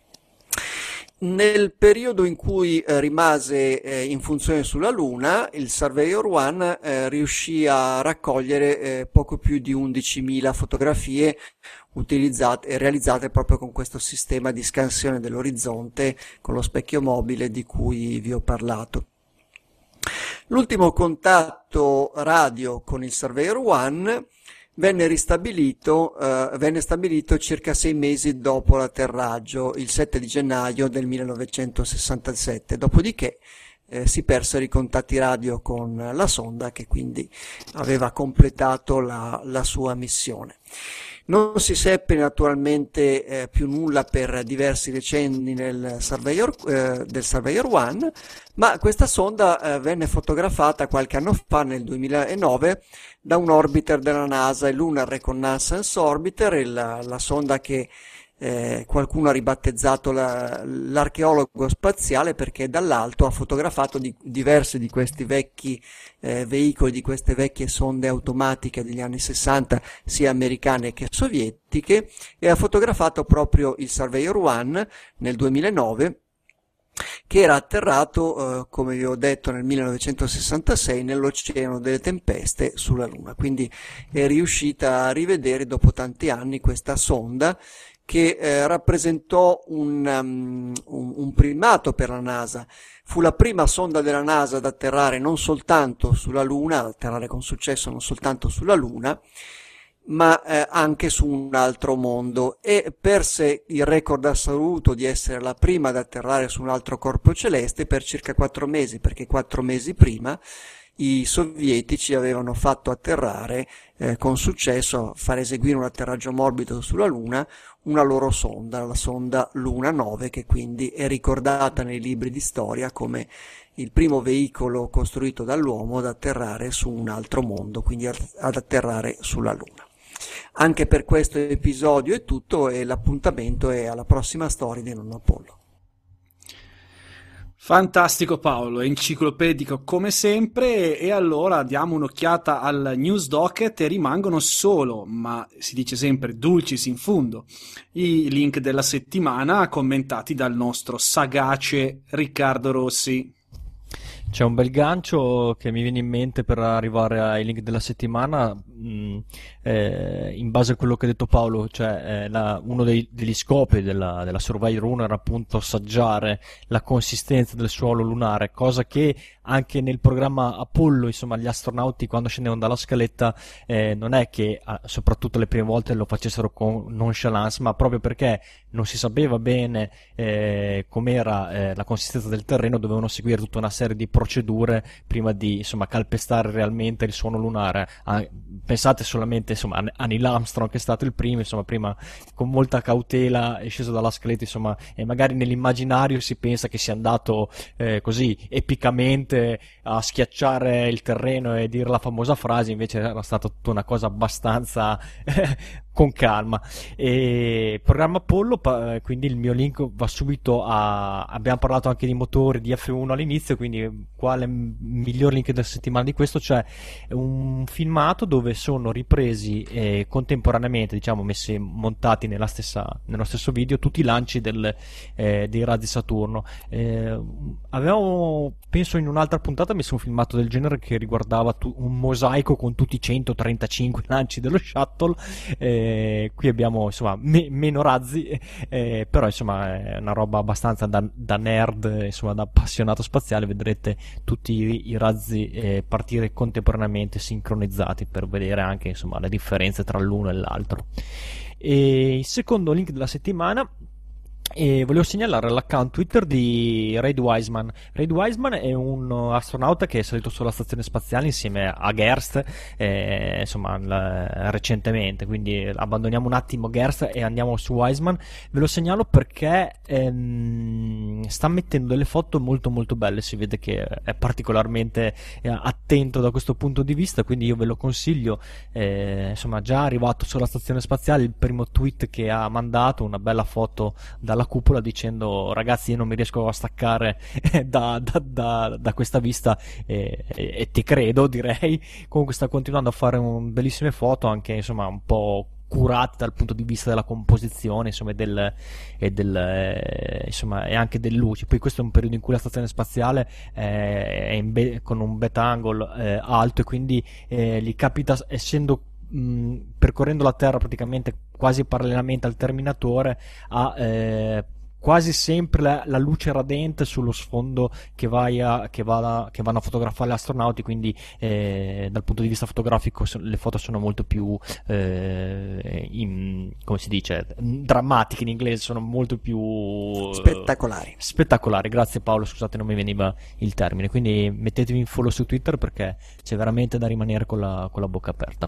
Nel periodo in cui rimase in funzione sulla Luna, il Surveyor One riuscì a raccogliere poco più di 11.000 fotografie realizzate proprio con questo sistema di scansione dell'orizzonte con lo specchio mobile di cui vi ho parlato. L'ultimo contatto radio con il Surveyor One venne stabilito circa 6 mesi dopo l'atterraggio, il 7 di gennaio del 1967, dopodiché si persero i contatti radio con la sonda, che quindi aveva completato la sua missione. Non si seppe naturalmente più nulla per diversi decenni del Surveyor One, ma questa sonda venne fotografata qualche anno fa, nel 2009, da un orbiter della NASA, il Lunar Reconnaissance Orbiter, la sonda che qualcuno ha ribattezzato l'archeologo spaziale, perché dall'alto ha fotografato diversi di questi vecchi veicoli, di queste vecchie sonde automatiche degli anni 60, sia americane che sovietiche, e ha fotografato proprio il Surveyor One nel 2009, che era atterrato, come vi ho detto, nel 1966 nell'Oceano delle Tempeste sulla Luna. Quindi è riuscita a rivedere dopo tanti anni questa sonda, che rappresentò un primato per la NASA. Fu la prima sonda della NASA ad atterrare non soltanto sulla Luna, ad atterrare con successo non soltanto sulla Luna, ma anche su un altro mondo, e perse il record assoluto di essere la prima ad atterrare su un altro corpo celeste per circa 4 mesi, perché 4 mesi prima i sovietici avevano fatto atterrare con successo, far eseguire un atterraggio morbido sulla Luna, una loro sonda, la sonda Luna 9, che quindi è ricordata nei libri di storia come il primo veicolo costruito dall'uomo ad atterrare su un altro mondo, quindi ad atterrare sulla Luna. Anche per questo episodio è tutto, e l'appuntamento è alla prossima storia di Nonno Apollo. Fantastico Paolo, enciclopedico come sempre. E allora diamo un'occhiata al news docket, e rimangono solo, ma si dice sempre dulcis in fundo, i link della settimana commentati dal nostro sagace Riccardo Rossi. C'è un bel gancio che mi viene in mente per arrivare ai link della settimana, in base a quello che ha detto Paolo, cioè uno degli scopi della Surveyor 1 era appunto assaggiare la consistenza del suolo lunare, cosa che anche nel programma Apollo, insomma, gli astronauti quando scendevano dalla scaletta non è che soprattutto le prime volte lo facessero con nonchalance, ma proprio perché non si sapeva bene com'era la consistenza del terreno, dovevano seguire tutta una serie di procedure prima di, insomma, calpestare realmente il suolo lunare. Pensate solamente, insomma, a Neil Armstrong, che è stato il primo, insomma, prima con molta cautela è sceso dalla scaletta, insomma, e magari nell'immaginario si pensa che sia andato così epicamente a schiacciare il terreno e dire la famosa frase, invece era stata tutta una cosa abbastanza con calma. E programma Apollo, quindi il mio link va subito abbiamo parlato anche di motori di F1 all'inizio, quindi quale miglior link della settimana di questo? C'è un filmato dove sono ripresi contemporaneamente, diciamo montati nello stesso video, tutti i lanci dei razzi Saturno. Avevamo, penso in un'altra puntata, messo un filmato del genere che riguardava un mosaico con tutti i 135 lanci dello shuttle. Qui abbiamo insomma meno razzi, però insomma è una roba abbastanza da nerd, insomma da appassionato spaziale. Vedrete tutti i razzi partire contemporaneamente sincronizzati per vedere anche insomma le differenze tra l'uno e l'altro. E il secondo link della settimana, e volevo segnalare l'account Twitter di Reid Wiseman. Reid Wiseman è un astronauta che è salito sulla stazione spaziale insieme a Gerst, recentemente, quindi abbandoniamo un attimo Gerst e andiamo su Wiseman. Ve lo segnalo perché sta mettendo delle foto molto molto belle, si vede che è particolarmente attento da questo punto di vista, quindi io ve lo consiglio. Già arrivato sulla stazione spaziale, il primo tweet che ha mandato, una bella foto dalla cupola dicendo: ragazzi, io non mi riesco a staccare da questa vista, e ti credo, direi. Comunque sta continuando a fare bellissime foto, anche insomma un po' curate dal punto di vista della composizione, insomma, e anche delle luci. Poi questo è un periodo in cui la stazione spaziale è con un beta angle alto, e quindi gli capita, essendo percorrendo la Terra praticamente quasi parallelamente al terminatore, a quasi sempre la luce radente sullo sfondo che vanno a fotografare gli astronauti, quindi dal punto di vista fotografico le foto sono molto più come si dice, drammatiche in inglese, sono molto più spettacolari. Grazie Paolo, scusate, non mi veniva il termine. Quindi mettetevi in follow su Twitter perché c'è veramente da rimanere con la bocca aperta.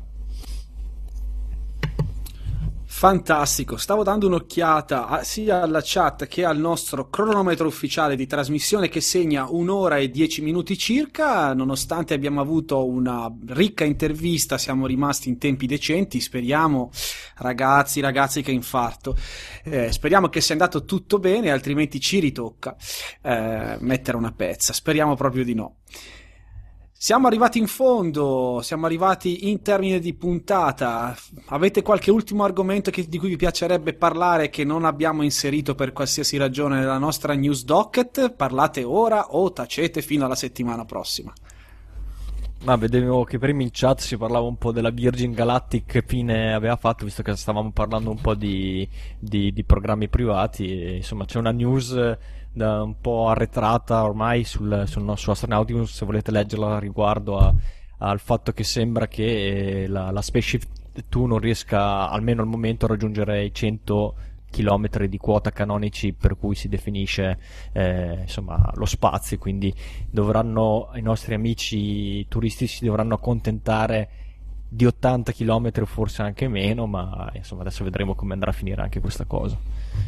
Fantastico, stavo dando un'occhiata sia alla chat che al nostro cronometro ufficiale di trasmissione, che segna 1 ora e 10 minuti circa. Nonostante abbiamo avuto una ricca intervista, siamo rimasti in tempi decenti. Speriamo, ragazzi che infarto, speriamo che sia andato tutto bene, altrimenti ci ritocca mettere una pezza. Speriamo proprio di no. Siamo arrivati in fondo, siamo arrivati in termine di puntata. Avete qualche ultimo argomento di cui vi piacerebbe parlare che non abbiamo inserito per qualsiasi ragione nella nostra news docket? Parlate ora o tacete fino alla settimana prossima. Ma vedevo che prima in chat si parlava un po' della Virgin Galactic, che fine aveva fatto, visto che stavamo parlando un po' di programmi privati. E, insomma, c'è una news un po' arretrata ormai sul nostro Astronauticus, se volete leggerla riguardo al fatto che sembra che la Spaceship 2 non riesca, almeno al momento, a raggiungere i 100 chilometri di quota canonici per cui si definisce lo spazio, quindi i nostri amici turistici si dovranno accontentare di 80 chilometri o forse anche meno, ma insomma adesso vedremo come andrà a finire anche questa cosa.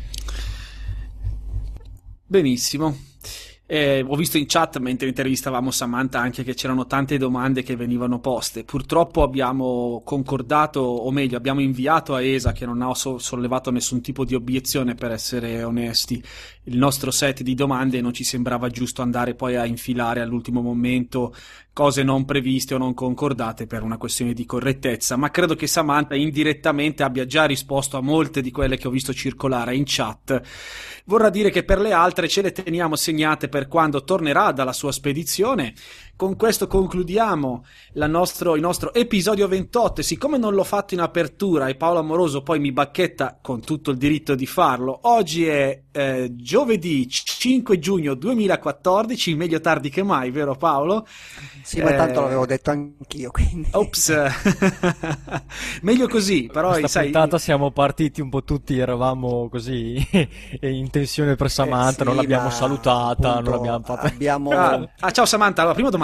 Benissimo. Ho visto in chat, mentre intervistavamo Samantha, anche che c'erano tante domande che venivano poste. Purtroppo abbiamo concordato, o meglio abbiamo inviato a ESA, che non ha sollevato nessun tipo di obiezione, per essere onesti, il nostro set di domande, e non ci sembrava giusto andare poi a infilare all'ultimo momento cose non previste o non concordate per una questione di correttezza. Ma credo che Samantha indirettamente abbia già risposto a molte di quelle che ho visto circolare in chat. Vorrà dire che per le altre ce le teniamo segnate per quando tornerà dalla sua spedizione. Con questo concludiamo il nostro episodio 28, e siccome non l'ho fatto in apertura e Paolo Amoroso poi mi bacchetta con tutto il diritto di farlo, oggi è giovedì 5 giugno 2014, meglio tardi che mai, vero Paolo? Sì, ma tanto l'avevo detto anch'io, quindi... Ops, meglio così, però questa puntata siamo partiti un po' tutti, eravamo così in tensione per Samantha, non l'abbiamo salutata, appunto, non l'abbiamo fatta... ciao Samantha, allora prima domanda.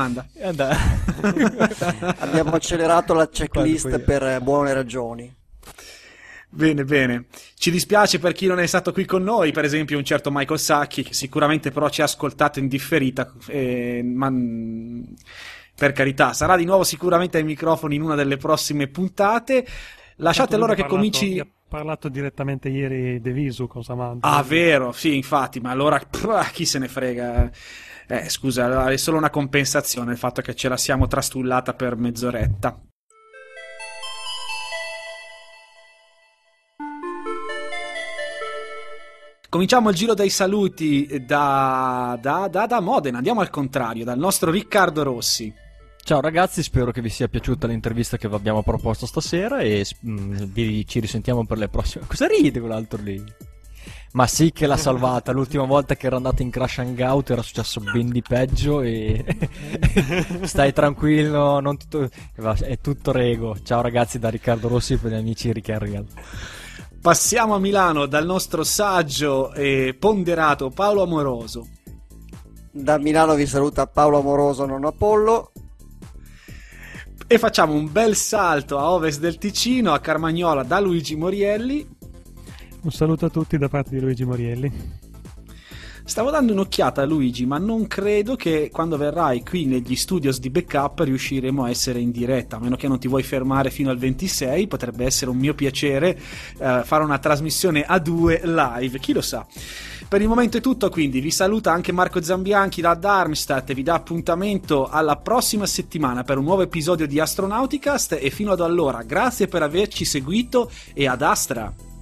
Abbiamo accelerato la checklist per buone ragioni. Bene. Ci dispiace per chi non è stato qui con noi, per esempio un certo Michael Sacchi, che sicuramente però ci ha ascoltato in differita, ma per carità sarà di nuovo sicuramente ai microfoni in una delle prossime puntate. Lasciate allora che cominci... Ha parlato direttamente ieri De Visu con Samantha. Ah, vero, sì, infatti, ma allora chi se ne frega? Scusa, è solo una compensazione il fatto che ce la siamo trastullata per mezz'oretta. Cominciamo il giro dei saluti da Modena, andiamo al contrario, dal nostro Riccardo Rossi. Ciao ragazzi, spero che vi sia piaciuta l'intervista che vi abbiamo proposto stasera e ci risentiamo per le prossime. Cosa ride quell'altro lì? Ma sì che l'ha salvata, l'ultima volta che era andato in Crash Hangout era successo ben di peggio e stai tranquillo, è tutto rego. Ciao ragazzi da Riccardo Rossi per gli amici Rick and Real. Passiamo a Milano dal nostro saggio e ponderato Paolo Amoroso. Da Milano vi saluta Paolo Amoroso, non Apollo. E facciamo un bel salto a ovest del Ticino, a Carmagnola, da Luigi Morielli. Un saluto a tutti da parte di Luigi Morielli. Stavo dando un'occhiata a Luigi, ma non credo che quando verrai qui negli studios di Backup riusciremo a essere in diretta, a meno che non ti vuoi fermare fino al 26. Potrebbe essere un mio piacere fare una trasmissione a due live, chi lo sa. Per il momento è tutto, quindi vi saluta anche Marco Zambianchi da Darmstadt e vi dà appuntamento alla prossima settimana per un nuovo episodio di Astronauticast, e fino ad allora grazie per averci seguito e ad Astra!